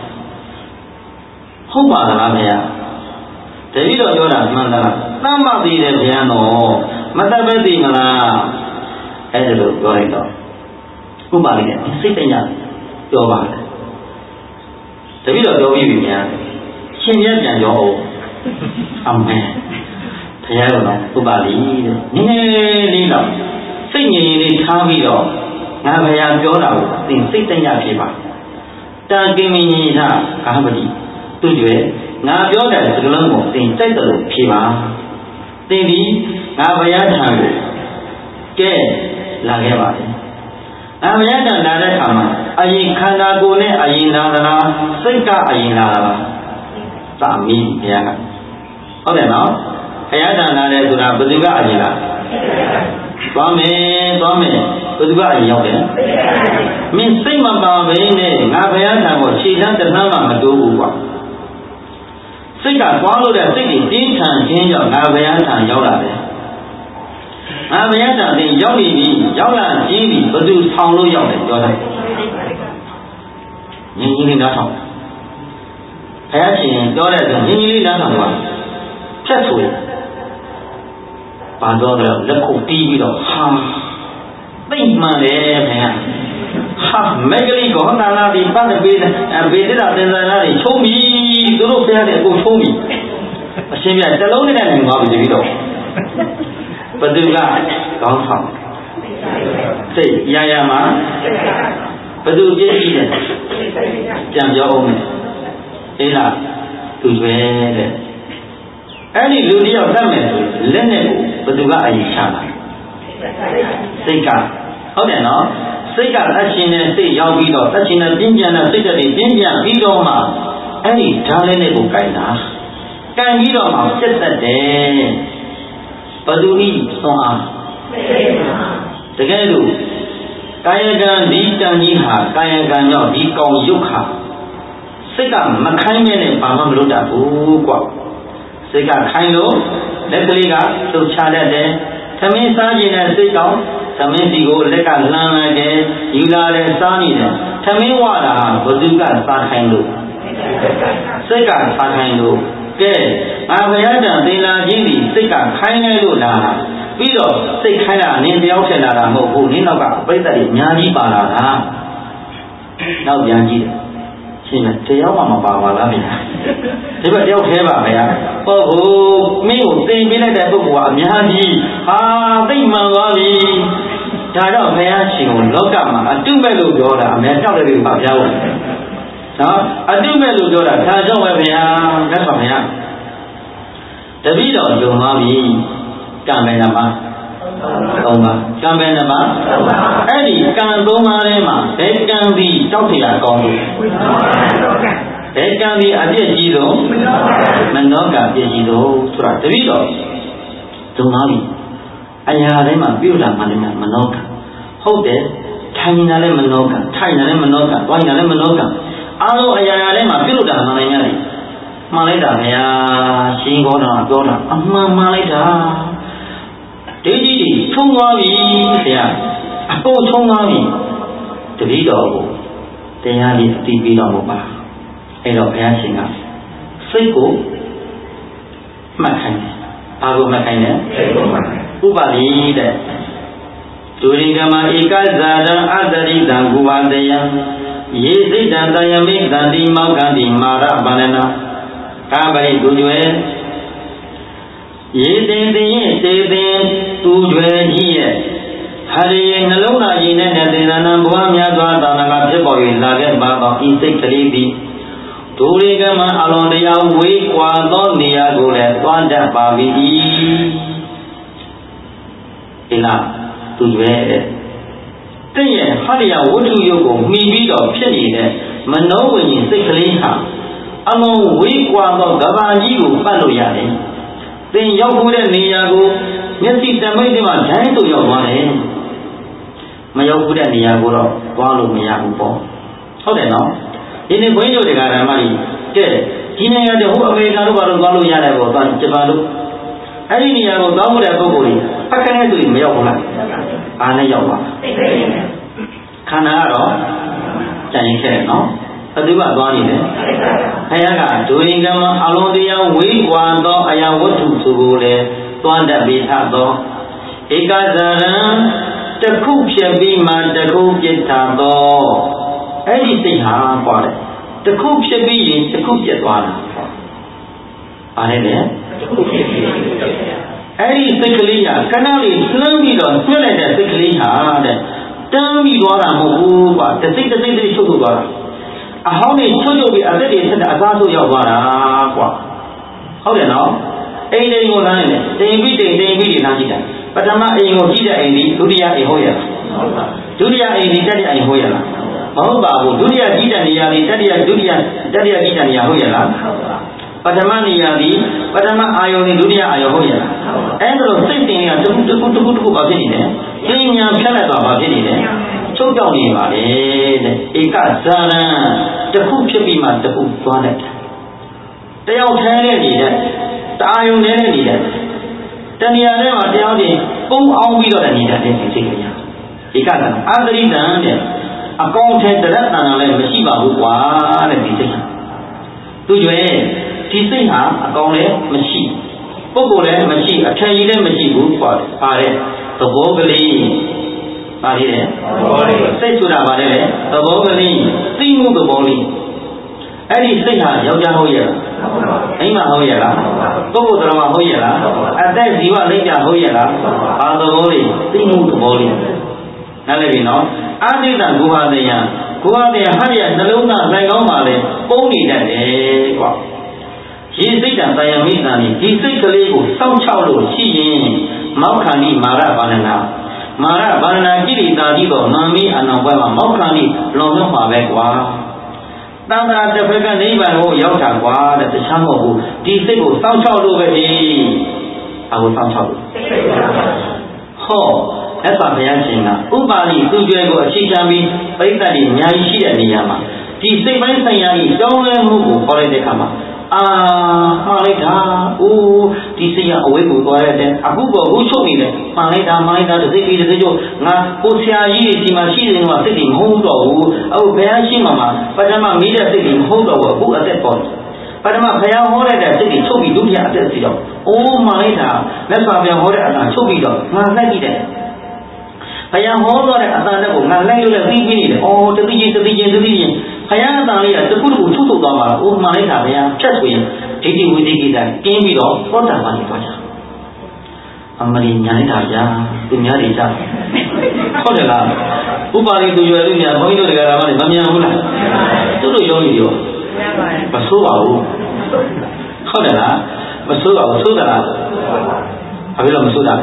ဟုတ်ပါလားဗျာတပည့်တော်ပြောတာမှန်သလားတမ်းမသိတယ်ဗျာနော်မတတ်ပဲသိမလားအဲ့ဒါလို့ပြောလိုက်တော့ဥပါလိနဲ့စိတ်တညပြောပါတယ်တပည့်တော်ပြောပြီးပြီများရှင်ပြန်ပြန်ပြောအောင်အမေဘုရားတော်ဥပါလိတဲ့နည်းနည်းလေးတော့စိတ်ငြိမ်လေးထားပြီးတော့ငါဘုရားပြောတာကိုသင်စိတ်တညဖြစ်ပါတာကိမင်းကြီးသာကာမတိသူကျွဲငါပြောတဲ့စကားလုံးကိုသင်တိုက်တယ်လို့ဖြေပါသင်ဒီငါဘုရားထံကိုကဲလာခဲ့ပါလေငါဘုရားထံလာတဲ့အခါမှာအရင်ခန္ဓာကိုယ်နဲ့အရင်လာသလားစိတ်ကအရင်လာသလားသာမီးဘုရားကဟုတ်တယ်နော်ဘုရားထံလာတယ်ဆိုတာဘယ်သူကအရင်လာသွားမယ်သွားမယ်ဘယ်သူကအရင်ရောက်တယ်မင်းစိတ်မပါဘဲနဲ့ငါဘုရားထံကိုခြေတန်းတစ်နှမ်းမှမတိုးဘူးကွာစိတ်ကသွားလို့တဲ့စိတ်ကြီးတင်းထန်ခြင်းကြောင့်ငါဘုရားထံရောက်လာတယ်ငါဘုရားထံတင်ရောက်နေပြီရောက်လာခြင်းပြီဘယ်သူဆောင်လို့ရောက်တယ်ပြောတယ်ငင်းကြီးလေးနားထောင်ဘုရားရှင်ပြောတဲ့ဆိုငင်းကြီးလေးနားထောင်သွားဖြတ်ဆိုပါတော့တော့လက်ခုပ်တီးပြီးတော့ဟာသိမှန်တယ်ခင်ဗျာဟာမက်ကလေးကောနာလာဒီပတ်ပေးတယ်ဘေးတဲ့တင်စနာတွေချုံးပြီးသူတို့ဖျားတယ်အကုန်ချုံးပြီးအရှင်ပြတလုံးနဲ့နိုင်သွားပြီတပြီးတော့ဘယ်သူကကောင်းဆောင်စိတ်ရရမှာဘယ်သူပြည့်စုံတယ်ပြန်ပြောအောင်မယ်အေးလားသူပဲတဲ့အဲ့ဒီလူတယောက်တတ်မယ်ဆိုလက်နဲ့ကိုဘယ်သူကအရင်ချလာစိတ်ကဟုတ်တယ်နော်စိတ်ကသက်ရှင်တဲ့စိတ်ရောက်ပြီးတော့သက်ရှင်တဲ့ပြင်းပြန်တဲ့စိတ်တွေပြင်းပြန်ပြီးတော့မှအဲ့ဒီဓာတ်လေးနဲ့ကိုကြိုင်တာကြိုင်ပြီးတော့မှပြတ်တတ်တယ်ဘသူဤသွန်အားတကယ်လို့ကာယကံဒီကံကြီးဟာကာယကံကြောင့်ဒီကောင်ရုပ်ခါစိတ်ကမခိုင်းမဲ့နဲ့ဘာမှမလုပ်တတ်ဘူးကွာစိတ်ကခိုင်းလို့လက်ကလေးကလှုပ်ရှားတတ်တယ်သမင်းစားခြင်းနဲ့စိတ်ကောင်းသမင်းစီကိုလက်ကလှမ်းလိုက်တယ်ယူလာတယ်စားနေတယ်သမင်းဝတာဘုသူကစားခိုင်းလို့စိတ်ကစားခိုင်းလို့ကဲငါဘုရားတန်သင်လာခြင်းဒီစိတ်ကခိုင်းလိုက်လို့လားပြီးတော့စိတ်ခိုင်းတာနင်းတယောက်ထင်လာတာမဟုတ်ဘူးနင်းနောက်ကပြိတ္တတွေအများကြီးပါလာတာနောက်ပြန်ကြည့်တယ်ရှင်ကတယောက်မှမပါပါလားဗျာဒီဘက်တယောက်သေးပါဗျာဟုတ်ဟုတ်မင်းကိုသင်ပေးလိုက်တဲ့ပုဂ္ဂိုလ်ကအများကြီးဟာသိမှန်သွားပြီဒါတော့ဘုရားရှင်ကိုလောကမှာအတုမဲ့လို့ပြောတာအများတောက်တယ်ပါဗျာဟုတ်နော်အတုမဲ့လို့ပြောတာဒါကြောင့်ပဲဗျာတတ်ပါဗျာတပည့်တော်ယုံသွားပြီကံပဲနမသုံးပါကံပဲနမအဲ့ဒီကံသုံးပါးထဲမှာဘယ်ကံဒီတောက်ထရာကောင်းလို့ဘယ်ကံဒီအပြည့်ကြီးဆုံးမနောကံအပြည့်ကြီးဆုံးဆိုတာတပည့်တော်ယုံသွားပြီအရာတိုင်းမှာပြုတာမှလည်းမနောကံဟုတ်တယ်ထိုင်နေတာလည်းမနောကံထိုင်နေတာလည်းမနောကံတွိုင်းနေတာလည်းမနောကံအားလုံးအရာရာတိုင်းမှာပြုတာမှလည်းရတယ်မှန်လိုက်တာဗျာရှင်ကောတော်ပြောတာအမှန်မှန်လိုက်တာဒိဋ္ဌိတွေထုံးသွားပြီဗျာအကုန်ထုံးသွားပြီတတိတော်ကိုတရားလေးအတိပေးတော်မူပါအဲ့တော့ဘုရားရှင်ကစိတ်ကိုမှတ်ခိုင်းတယ်ဘာကိုမှတ်ခိုင်းလဲစိတ်ကိုမှတ်ခိုင်းဥပါလိတဲ့ဒုရိကမဧကဇာတံအတရိတံကုဝတယံယေစိတ်တံတယမိတံတိမောက္ခန္တိမာရဗန္နနာကာပရိသူကျွဲရေတင်တင်ရဲ့တေတင်သူကျွဲကြီးရဲ့ဟာရီနှလုံးသားကြီးနဲ့တေသနာဘဝများစွာသာနာကဖြစ်ပေါ်၍လာခဲ့ပါသောဤစိတ်ကလေးသည်ဒုရိကမအလွန်တရာဝေးကွာသောနေရာကိုလည်းသွားတတ်ပါပြီဒီလားသူကျွဲတဲ့တည့်ရဲ့ဟာရီဝတ္ထုယုတ်ကိုမှီပြီးတော့ဖြစ်နေတဲ့မနောဝိညာဉ်စိတ်ကလေးဟာအလွန်ဝေးကွာသောကဘာကြီးကိုပတ်လို့ရတယ်သင်ရောက်ဖို့တဲ့နေရာကိုမျက်စိတမိတ်တွေမှာဓာတ်တို့ရောက်သွားတယ်မရောက်ဘူးတဲ့နေရာကိုတော့သွားလို့မရဘူးပေါ့ဟုတ်တယ်နော်ဒီနေ့ဘုန်းကြီးတို့တွေကဓမ္မကြီးတဲ့ဒီနေရာတဲ့ဟိုအမေရိကန်တို့ဘာလို့သွားလို့ရတယ်ပေါ့သွားဂျပန်တို့အဲ့ဒီနေရာကိုသွားဖို့တဲ့ပုဂ္ဂိုလ်ကြီးဖက်ခနဲ့ဆိုရင်မရောက်ဘူးလားအားနဲ့ရောက်ပါခန္ဓာကတော့ကြံရင်ခဲ့တယ်နော်ဘယ်သူကသွားနေလဲဘုရားကဒုရင်ကမအလုံးတရားဝေးကွာသောအရာဝတ္ထုဆိုကိုလေသွားတတ်ပြီးထသောဧကဇာရံတခုဖြစ်ပြီးမှတခုပြစ်ထသောအဲ့ဒီစိတ်ဟာကွာတယ်တခုဖြစ်ပြီးရင်တခုပြတ်သွားတာပါလေလေတခုဖြစ်ပြီးအဲ့ဒီစိတ်ကလေးကခဏလေးလှမ်းပြီးတော့ဆွဲလိုက်တဲ့စိတ်ကလေးဟာတဲ့တန်းပြီးသွားတာမဟုတ်ဘူးကွာတစ်စိတ်တစ်စိတ်လေးချုပ်ထုတ်သွားတာအဟောင်းတွေချုပ်ချုပ်ပြီးအသက်တွေဆက်တဲ့အစားဆိုးရောက်သွားတာကွာဟုတ်တယ်နော်အိမ်တိမ်ကိုလမ်းနေတယ်တိမ်ပြီးတိမ်တိမ်ပြီးဒီလမ်းကြည့်တာပထမအိမ်ကိုကြည့်တဲ့အိမ်ဒီဒုတိယအိမ်ဟုတ်ရလားဒုတိယအိမ်ဒီတတိယအိမ်ဟုတ်ရလားမဟုတ်ပါဘူးဒုတိယကြည့်တဲ့နေရာဒီတတိယဒုတိယတတိယကြည့်တဲ့နေရာဟုတ်ရလားပထမနေရာဒီပထမအာယုန်ဒီဒုတိယအာယုန်ဟုတ်ရလားအဲ့ဒါလို့စိတ်တင်ကတခုတခုတခုတခုပါဖြစ်နေတယ်ဉာဏ်ဉာဏ်ဖြတ်လိုက်သွားပါဖြစ်နေတယ်ချုပ်ကြောက်နေပါလေတဲ့ဧကဇာရံတခုဖြစ်ပြီးမှတခုသွားလိုက်တာတယောက်ထဲနဲ့နေတဲ့တအာယုန်ထဲနဲ့နေတဲ့တဏှာထဲမှာတယောက်ချင်းပုံအောင်ပြီးတော့နေတဲ့စိတ်ကလေးဧကဇာရံအတရိတံတဲ့အကောင့်ထဲတရတ္တနာလည်းမရှိပါဘူးကွာတဲ့ဒီစိတ်သူကျွဲဒီစိတ်ဟာအကောင်လည်းမရှိပုဂ္ဂိုလ်လည်းမရှိအထက်ကြီးလည်းမရှိဘူးကွာပါတဲ့သဘောကလေးပါလေသဘောလေးစိတ်ဆိုတာပါလေသဘောကလေးသိမှုသဘောလေးအဲ့ဒီစိတ်ဟာယောက်ျားဟုတ်ရဲ့လားမိန်းမဟုတ်ရဲ့လားပုဂ္ဂိုလ်တော်မှာဟုတ်ရဲ့လားအသက်ဇီဝလိမ့်ပြဟုတ်ရဲ့လားဘာသဘောလေးသိမှုသဘောလေးနားလည်ပြီနော်အာတိတဂုဟာတယံဂုဟာတယံဟာရနှလုံးသားနိုင်ကောင်းပါလေပုံနေတတ်တယ်ကွာဒီစိတ်တန်တယံမိတ္တန်ဒီစိတ်ကလေးကိုစောင့်ချောက်လို့ရှိရင်မောက္ခန္တိမာရဗန္ဒနာမာရဗန္ဒနာကိရိတာတိတော့နာမီအနောဘွဲမှာမောက္ခန္တိလွန်မြောက်ပါပဲကွာတန်ត្រာတစ်ဖက်ကနိဗ္ဗာန်ကိုရောက်တာကွာတဲ့တခြားမဟုတ်ဘူးဒီစိတ်ကိုစောင့်ချောက်လို့ပဲဒီအကိုစောင့်ချောက်လို့ဟောအဲ့ဒါဘုရားရှင်ကဥပါလိသူကျွဲကိုအခြေခံပြီးပိဋကတ်တွေအများကြီးရှိတဲ့နေရာမှာဒီစိတ်ပိုင်းဆိုင်ရာကြီးကြောင်းလဲမှုကိုခေါ်လိုက်တဲ့အခါမှာအာမှားလိုက်တာအိုးဒီစိတ်ကအဝိဇ္ဇကိုသွားရတဲ့အခုပေါ်ခုချုပ်နေတယ်မှားလိုက်တာမှားလိုက်တာတစ်စိတ်ပြီးတစ်စိတ်ကျငါကိုဆရာကြီးတွေဒီမှာရှိနေတော့စိတ်တွေမဟုတ်တော့ဘူးအခုဘုရားရှိမှမှာပထမမိတဲ့စိတ်တွေမဟုတ်တော့ဘူးအခုအသက်ပေါ်ပထမဘုရားဟောတဲ့စိတ်တွေချုပ်ပြီးဒုတိယအသက်စီတော့အိုးမှားလိုက်တာလက်စွာဘုရားဟောတဲ့အတန်ချုပ်ပြီးတော့ငါလိုက်ကြည့်တယ်ဘုရားဟောသွားတဲ့အတန်ကိုငါလိုက်လို့လည်းသိပြီးနေတယ်အော်တတိယတတိယတတိယဘုရားအတန်လေးကတခုတခုထုတ်ထုတ်သွားမှာအိုးမှားလိုက်တာဘုရားဖြတ်ဆိုရင်ဒိဋ္ဌိဝိသိကိစ္စကျင်းပြီးတော့သောတာပန်ကိုသွားကြအမလီညာလိုက်တာဗျာသူများတွေကြဟုတ်တယ်လားဥပါလိသူရွယ်လူညာဘုန်းကြီးတို့တရားဓမ္မတွေမမြန်ဘူးလားသူတို့ယောဂီတွေမဆိုးပါဘူးဟုတ်တယ်လားမဆိုးပါဘူးဆိုးတာလားဘာဖြစ်လို့မဆိုးတာ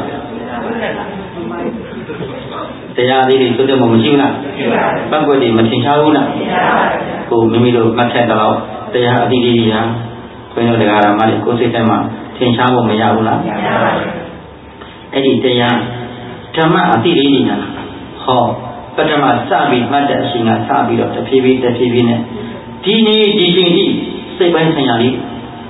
တရားလေးတွေဆိုတဲ့မှမရှိဘူးလားပတ်ကွက်တွေမထင်ရှားဘူးလားကိုမိမိတို့မှတ်ချက်တော့တရားအတိအကျဟာခွင့်တော်တရားဓမ္မတွေကိုယ်စိတ်ထဲမှာထင်ရှားဖို့မရဘူးလားအဲ့ဒီတရားဓမ္မအတိအကျညာဟောပထမစပြီးမှတ်တဲ့အချိန်ကစပြီးတော့တဖြည်းဖြည်းတဖြည်းဖြည်းနဲ့ဒီနေ့ဒီချိန်ထိစိတ်ပိုင်းဆိုင်ရာလေး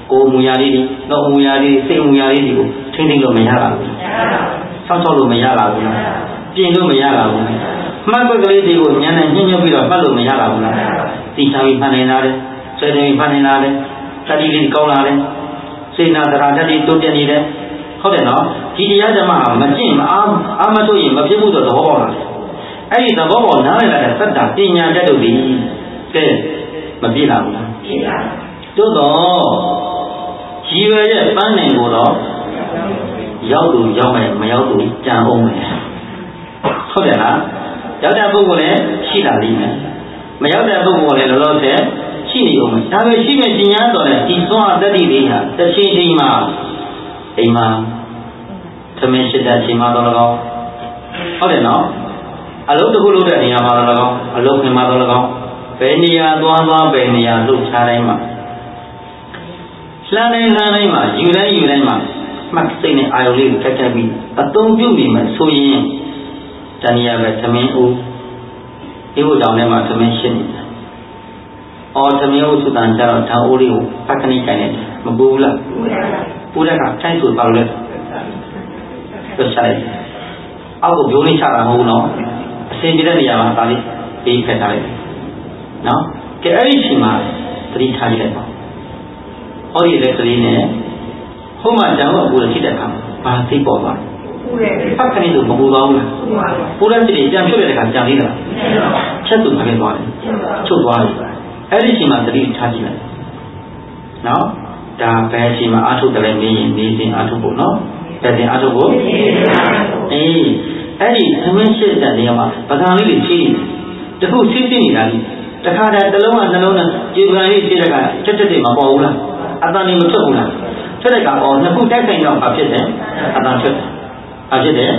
ကိုယ်မူရာလေးတော့မူရာလေးစိတ်မူရာလေးတွေကိုထိမ့်သိမ့်လို့မရပါဘူးဆောက်ချောက်လို့မရပါဘူးလားပြင်လို့မရပါဘူးမှတ်ကွက်ကလေးတွေကိုဉာဏ်နဲ့ညှိညွတ်ပြီးတော့မှတ်လို့မရပါဘူးလားသိချပြီးမှတ်နေတာလေဆွေးနွေးမှတ်နေတာလေတတိလေးကောင်းလာတယ်စေနာတရားတတိတိုးတက်နေတယ်ဟုတ်တယ်နော်ဒီတရားဓမ္မဟာမကျင့်မအားအားမထုတ်ရင်မဖြစ်ဘူးဆိုတော့သဘောပေါက်လာတယ်အဲ့ဒီသဘောပေါက်နားလည်လာတဲ့သတ္တပညာတတ်တို့ဒီကဲမပြည့်လာဘူးလားပြည့်လာသို့တော့ជីវရဲ့ပန်းနိုင်ကိုတော့ရောက်သူရောက်မယ်မရောက်သူကြံအောင်မယ်ဟုတ်တယ်လားရောက်တဲ့ပုဂ္ဂိုလ်လည်းရှိလာလိမ့်မယ်မရောက်တဲ့ပုဂ္ဂိုလ်လည်းလောလောဆယ်ရှိနေအောင်မယ်ဒါပဲရှိမဲ့ရှင်ညာတော်လည်းဒီသွန်အတ္တိတွေဟာတစ်ချိန်ချိန်မှာအိမ်မှာသမင်းရှိတဲ့အချိန်မှာတော့၎င်းဟုတ်တယ်နော်အလုပ်တစ်ခုလုပ်တဲ့နေရာမှာတော့၎င်းအလုပ်ခင်မှာတော့၎င်းဘယ်နေရာသွားသွားဘယ်နေရာလှုပ်ရှားတိုင်းမှာလှမ်းတိုင်းလှမ်းတိုင်းမှာယူတိုင်းယူတိုင်းမှာမှတ်စိတ်နဲ့အာရုံလေးကိုတက်တက်ပြီးအသုံးပြုမိမယ်ဆိုရင်တဏှာပဲသမင်းဦးဒီဘုကြောင့်လည်းမှာသမင်းရှင်းနေတယ်။အော်သမင်းဦးသုတန်ကြတော့ဓာအိုးလေးကိုပတ်ကနေကြိုင်နေတယ်မပူဘူးလားပူတယ်ပူတဲ့ကထိုက်ဆိုပါလို့လဲဆက်ဆိုင်အောက်ကိုဂျိုးလေးချတာမဟုတ်ဘူးနော်အစင်ပြတဲ့နေရာမှာဒါလေးပေးဖက်ထားလိုက်နော်ကဲအဲ့ဒီချိန်မှာသတိထားလိုက်ပါဟောဒီလက်ကလေးနဲ့ဟိုမှာတောင်းတော့ပူတယ်ဖြစ်တဲ့အခါဘာသိပေါ်သွားပူတယ်ဖက်ကနေဆိုမပူသွားဘူးလားပူတဲ့စိတ်ပြန်ဖြုတ်တဲ့အခါကြံသေးတာချက်သူခက်သွားတယ်ချုပ်သွားတယ်အဲ့ဒီချိန်မှာသတိထားကြည့်လိုက်နော်ဒါပဲအချိန်မှာအာထုတယ်လည်းနေရင်နေစဉ်အာထုဖို့နော်ဘယ်စဉ်အာထုဖို့အေးအဲ့ဒီသမင်းရှိတဲ့နေရာမှာပကံလေးတွေဖြည့်တခုဆင်းဆင်းနေတာကြီးတခါတည်းတစ်လုံးကနှလုံးနဲ့ကြေပံလေးဖြည့်တဲ့ကတက်တက်တွေမပေါ်ဘူးလားအတန်တွေမထွက်ဘူးလားထွက်တဲ့ကအော်နှစ်ခုတိုက်ဆိုင်တော့ဘာဖြစ်တယ်အတန်ထွက်ဘာဖြစ်တယ်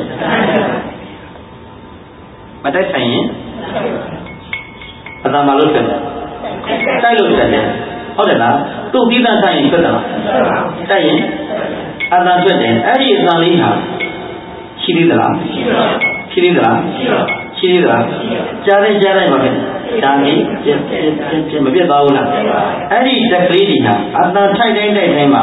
မတိုက်ဆိုင်ရင်အတန်မလို့ထွက်တယ်တိုက်လို့ထွက်တယ်ဟုတ်တယ်လားသူ့ပြီးသားဆိုင်ရင်ထွက်တယ်လားတိုက်ရင်အတန်ထွက်တယ်အဲ့ဒီအတန်လေးဟာရှိသေးသလားရှိသေးသလားရှိသေးသလားကြားတယ်ကြားတယ်မဖြစ်ဒါလေးပြက်ပြက်ပြက်မပြတ်သွားဘူးလားအဲ့ဒီတက်ကလေးတွေဟာအတန်ထိုက်တိုင်းတိုက်တိုင်းမှာ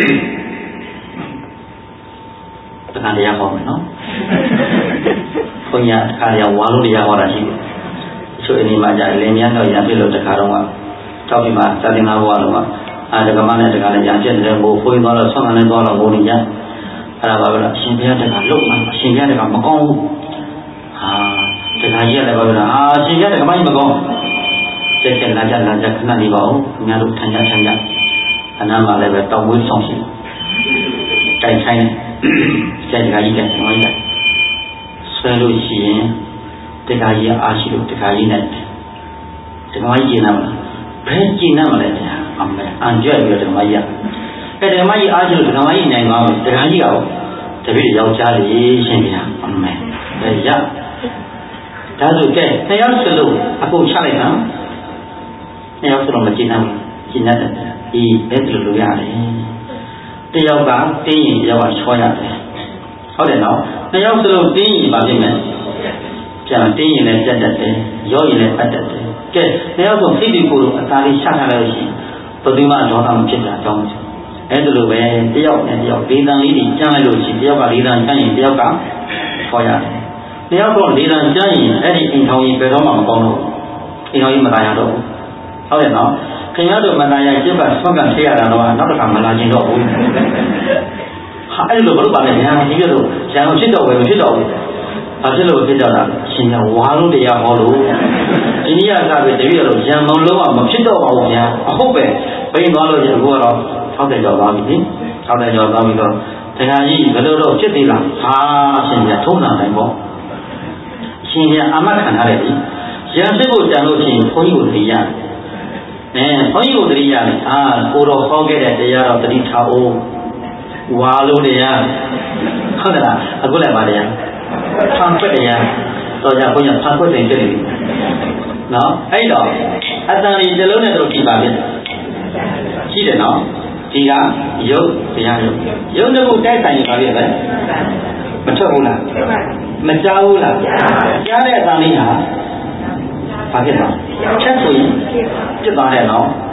တခါတရားဟောမယ်နော်ဘုန်းကြီးအခါရဝါလို့တရားဟောတာရှိတယ်ဆိုရင်ဒီမှာကြာလင်းမြန်းတော့ရံပြလို့တခါတော့ကတောက်ပြီးမှစာသင်္ကာဘဝတော့ကအာဒကမနဲ့တခါလည်းရံပြတယ်ဘိုးဘုန်းကြီးသွားတော့ဆောင်းကနေသွားတော့ဘုန်းကြီးရအဲ့ဒါပါပဲလားအရှင်ဘုရားတခါလုံမှာအရှင်ဘုရားတခါမကောင်းဘူးဟာတခါကြီးရတယ်ပါပဲလားအာအရှင်ဘုရားတခါမကြီးမကောင်းကျက်ကျက်လာကြလာကြခဏလေးပါဦးခင်ဗျားတို့ထန်ကြထန်ကြအနားမှာလည်းပဲတောင်းဝေးဆောင်ရှိတိုက်ဆိုင်ကျက်တခါကြီးကဝိုင်းတယ်ဆွဲလို့ရှိရင်တခါကြီးအားရှိလို့တခါကြီးနဲ့တခါကြီးကျင်းနာမလားဘယ်ကျင်းနာမလဲဗျာအမေအန်ကြွပြီးတော့တခါကြီးအဲ့ဒီမကြီးအားရှိလို့တခါကြီးနိုင်သွားမယ်တခါကြီးကတပည့်ယောက်ျားလေးရှင်ဗျာအမေဒါရဒါဆိုကဲနှစ်ယောက်စလုံးအကုန်ချလိုက်နော်နှစ်ယောက်စလုံးမကျင်းနာဘူးကျင်းရတယ်အေးဘယ်လိုလုပ်ရလဲတယောက်ကတင်းရင်တယောက်ကချောရတယ်ဟုတ်တယ်နော်နှစ်ယောက်စလုံးတင်းရင်ပါပြင်မယ်ပြန်တင်းရင်လည်းပြတ်တတ်တယ်ရောရင်လည်းပတ်တတ်တယ်ကဲနှစ်ယောက်ဆုံးစိတ်တွေကိုယ်အသာလေးရှာထားလို့ရှိရင်ဘယ်သူမှဒေါသမဖြစ်တာအကြောင်းမရှိအဲ့ဒါလိုပဲတယောက်နဲ့တယောက်လေးတန်လေးတွေကျန်းလိုက်လို့ရှိရင်တယောက်ကလေးတန်ကျန်းရင်တယောက်ကချောရတယ်တယောက်တော့လေးတန်ကျန်းရင်အဲ့ဒီအိမ်ထောင်ကြီးဘယ်တော့မှမကောင်းတော့ဘူးအိမ်ထောင်ကြီးမသာရတော့ဘူးဟုတ်တယ်နော်ခင်ဗျားတို့မသာရကျစ်ပတ်ဆွမ်းကန်ဆေးရတာတော့နောက်တစ်ခါမလာခြင်းတော့ဘူးဟာအဲ့လိုဘလို့ပါလဲညာဒီလိုရံဖြစ်တော့ဝယ်မဖြစ်တော့ဘူးဘာဖြစ်လို့ဖြစ်တော့တာရှင်ကဝါလုံးတရားဟောလို့ဒီနေ့ကပဲတပည့်တော်ရံမလုံးဝမဖြစ်တော့ပါဘူးဗျာအဟုတ်ပဲဘိန်းသွားလို့ရအခုကတော့၆၀ကျော်သွားပြီ၆၀ကျော်သွားပြီးတော့တခါကြီးဘယ်လိုတော့ဖြစ်သေးလားဟာရှင်ကထုံးတာတိုင်းပေါ့ရှင်ကအမတ်ခံထားတယ်ဒီရံဖြစ်ဖို့ကြံလို့ရှိရင်ဘုန်းကြီးကိုတတိယအဲဘုန်းကြီးကိုတတိယလေအာကိုတော်ဟောခဲ့တဲ့တရားတော့တတိထားအောင်ဝါလုံးတရားဟုတ်တယ်လားအခုလည်းပါတရားဖန်ခွက်တရားတော့ကြဘုန်းကြီးဖန်ခွက်တင်ဖြစ်နေပြီနော်အဲ့တော့အတန်ဒီဇလုံးနဲ့တို့ကြည့်ပါမယ်ရှိတယ်နော်ဒီကယုတ်တရားယုတ်ယုတ်တစ်ခုတိုက်ဆိုင်ရင်ပါပြီပဲမထွက်ဘူးလားမကြားဘူးလားကြားတဲ့အတန်လေးဟာဘာဖြစ်လဲချက်ဆိုရင်ပြစ်သွားတယ်နော်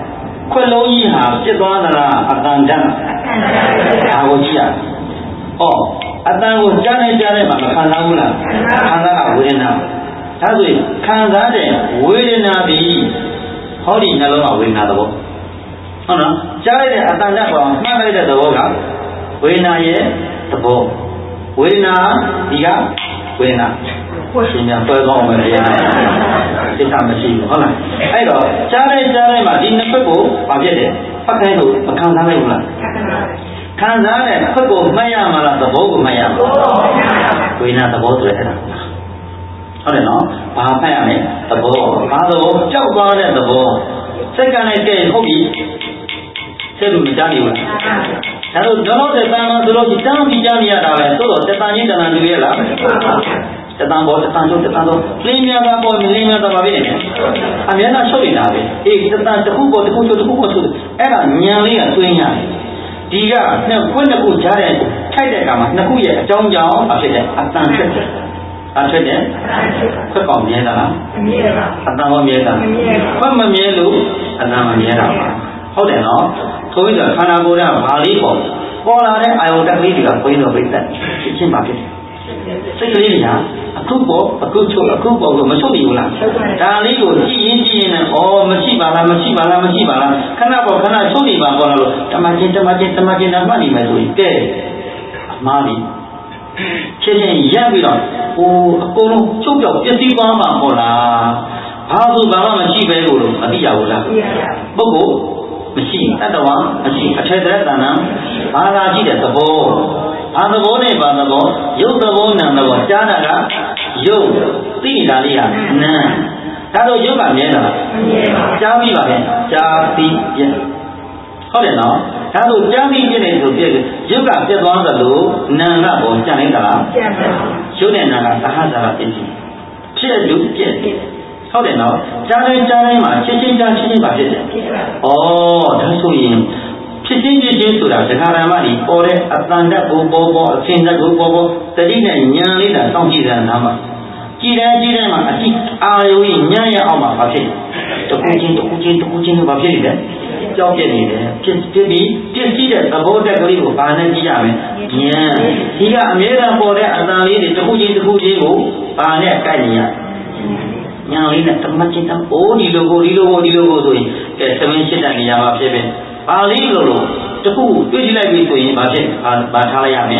ခွက်လုံးကြီးဟာပြစ်သွားသလားအတန်တန်းဒါကိုကြည့်ရအော်အတန်ကိုကြားနေကြားနေမှာမခံစားဘူးလားခံစားတာဝေဒနာဒါဆိုရင်ခံစားတဲ့ဝေဒနာပြီးဟောဒီနှလုံးကဝေဒနာသဘောဟုတ်နော်ကြားလိုက်တဲ့အတန်တက်ကောင်မှတ်လိုက်တဲ့သဘောကဝေဒနာရဲ့သဘောဝေဒနာဒီကဝေဒနာရှင်များဆွဲကောင်းမယ်လေစိတ်ကမရှိဘူးဟုတ်လားအဲ့တော့ကြားလိုက်ကြားလိုက်မှာဒီနှစ်ဖက်ကိုဘာဖြစ်လဲဖတ်ခိုင်းလို့မခံစားလိုက်ဘူးလားခံစားတဲ့ဖက်ကိုမှတ်ရမှာလားသဘောကိုမှတ်ရမှာဝေဒနာသဘောဆိုတဲ့အဲ့ဒါဟုတ်တယ်နော်ဘာဖတ်ရမလဲသဘောဘာသဘောကြောက်သွားတဲ့သဘောစိတ်ကလည်းတည်းဟုတ်ပြီစိတ်ကိုမကြားနေဘူးလားဒါတော့တော့တဲ့တန်မှာဆိုလို့ဒီတန်းပြီးကြားနေရတာပဲသို့တော့တတန်ချင်းတန်တူရဲ့လားတတန်ပေါ်တတန်ချုပ်တတန်တော့လင်းမြတာပေါ်လင်းမြတာပါပဲအမြဲတမ်းချုပ်နေတာပဲအေးတတန်တစ်ခုပေါ်တစ်ခုချုပ်တစ်ခုပေါ်ချုပ်အဲ့ဒါညံလေးကသွင်းရတယ်ဒီကနှစ်ခွနှစ်ခုကြားတဲ့ထိုက်တဲ့ကမှာနှစ်ခုရဲ့အကြောင်းကြောင့်အဖြစ်တဲ့အတန်ဖြစ်တယ်အဖြစ်တဲ့ခွက်ကောင်မြဲတာလားမမြဲပါအတန်မမြဲတာခွက်မမြဲလို့အတန်မမြဲတာပါဟုတ်တယ်နော်ဆိုပြီးတော့ခန္ဓာကိုယ်ကဘာလေးပေါ့ပေါ်လာတဲ့အာယုတက်ကလေးတွေကဘိန်းတော့ဘိတ်သက်ဖြစ်ချင်းပါဖြစ်တယ်စိတ်ကလေးတွေကအခုပေါ်အခုချုပ်အခုပေါ်လို့မချုပ်နေဘူးလားဒါလေးကိုကြည့်ရင်ကြည့်ရင်လည်းဩမရှိပါလားမရှိပါလားမရှိပါလားခဏပေါ်ခဏချုပ်နေပါပေါ်လာလို့တမချင်းတမချင်းတမချင်းတမနေမယ်ဆိုရင်ကဲအမှားပြီချင်းချင်းရပ်ပြီးတော့ဟိုအကုန်လုံးချုပ်ပြောက်ပျက်စီးသွားမှာပေါ့လားဘာလို့ဘာမှမရှိပဲလို့မသိရဘူးလားပုဂ္ဂိုလ်မရှိတတ္တဝါမရှိအထက်တဲ့တဏ္ဍာဘာသာကြည့်တဲ့သဘောဘာသဘောနဲ့ဘာသဘောရုပ်သဘောနာမ်သဘောကြားတာကရုပ်သိနေတာလေးဟာနာမ်ဒါတော့ရုပ်ကမြဲတာလားကြားပြီးပါလေကြားပြီးပြည့်ဟုတ်တယ်နော်ဒါဆိုကြားပြီးပြည့်နေဆိုပြည့်ရုပ်ကပြည့်သွားသလိုနာမ်ကပေါ်ကျန်လိုက်တာလားကျန်ပါဘူးရုပ်နဲ့နာမ်ကသဟဇာကပြည့်ဖြစ်လူပြည့်ဟုတ်တယ်နော်ကြားတိုင်းကြားတိုင်းမှာချင်းချင်းကြားချင်းချင်းပါဖြစ်တယ်ဩဒါဆိုရင်ဖြစ်ချင်းဖြစ်ချင်းဆိုတာဒကာရမကြီးပေါ်တဲ့အတန်တက်ကိုပေါ်ပေါ်အချင်းတက်ကိုပေါ်ပေါ်တတိနဲ့ညံလေးတာစောင့်ကြည့်တဲ့နာမှာကြည်တယ်ကြည်တယ်မှာအတိအာယုံညံ့ရအောင်မှာဘာဖြစ်တခုချင်းတခုချင်းတခုချင်းဘာဖြစ်နေလဲကြောက်ပြနေတယ်ဖြစ်ဖြစ်ပြီးပြည့်စည်တဲ့သဘောတက်ကလေးကိုဘာနဲ့ကြည့်ရမလဲညံဒီကအမြဲတမ်းပေါ်တဲ့အတန်လေးတွေတခုချင်းတခုချင်းကိုဘာနဲ့ကိုက်နေရညာလေးနဲ့တမတ်ချင်းတအိုးဒီလိုကိုဒီလိုကိုဒီလိုကိုဆိုရင်ကဲသမင်းရှစ်တန်နေရာမှာဖြစ်ဖြစ်ဘာလေးလို့လို့တခုတွေ့ကြည့်လိုက်ပြီဆိုရင်ဘာဖြစ်ဘာထားလိုက်ရမလဲ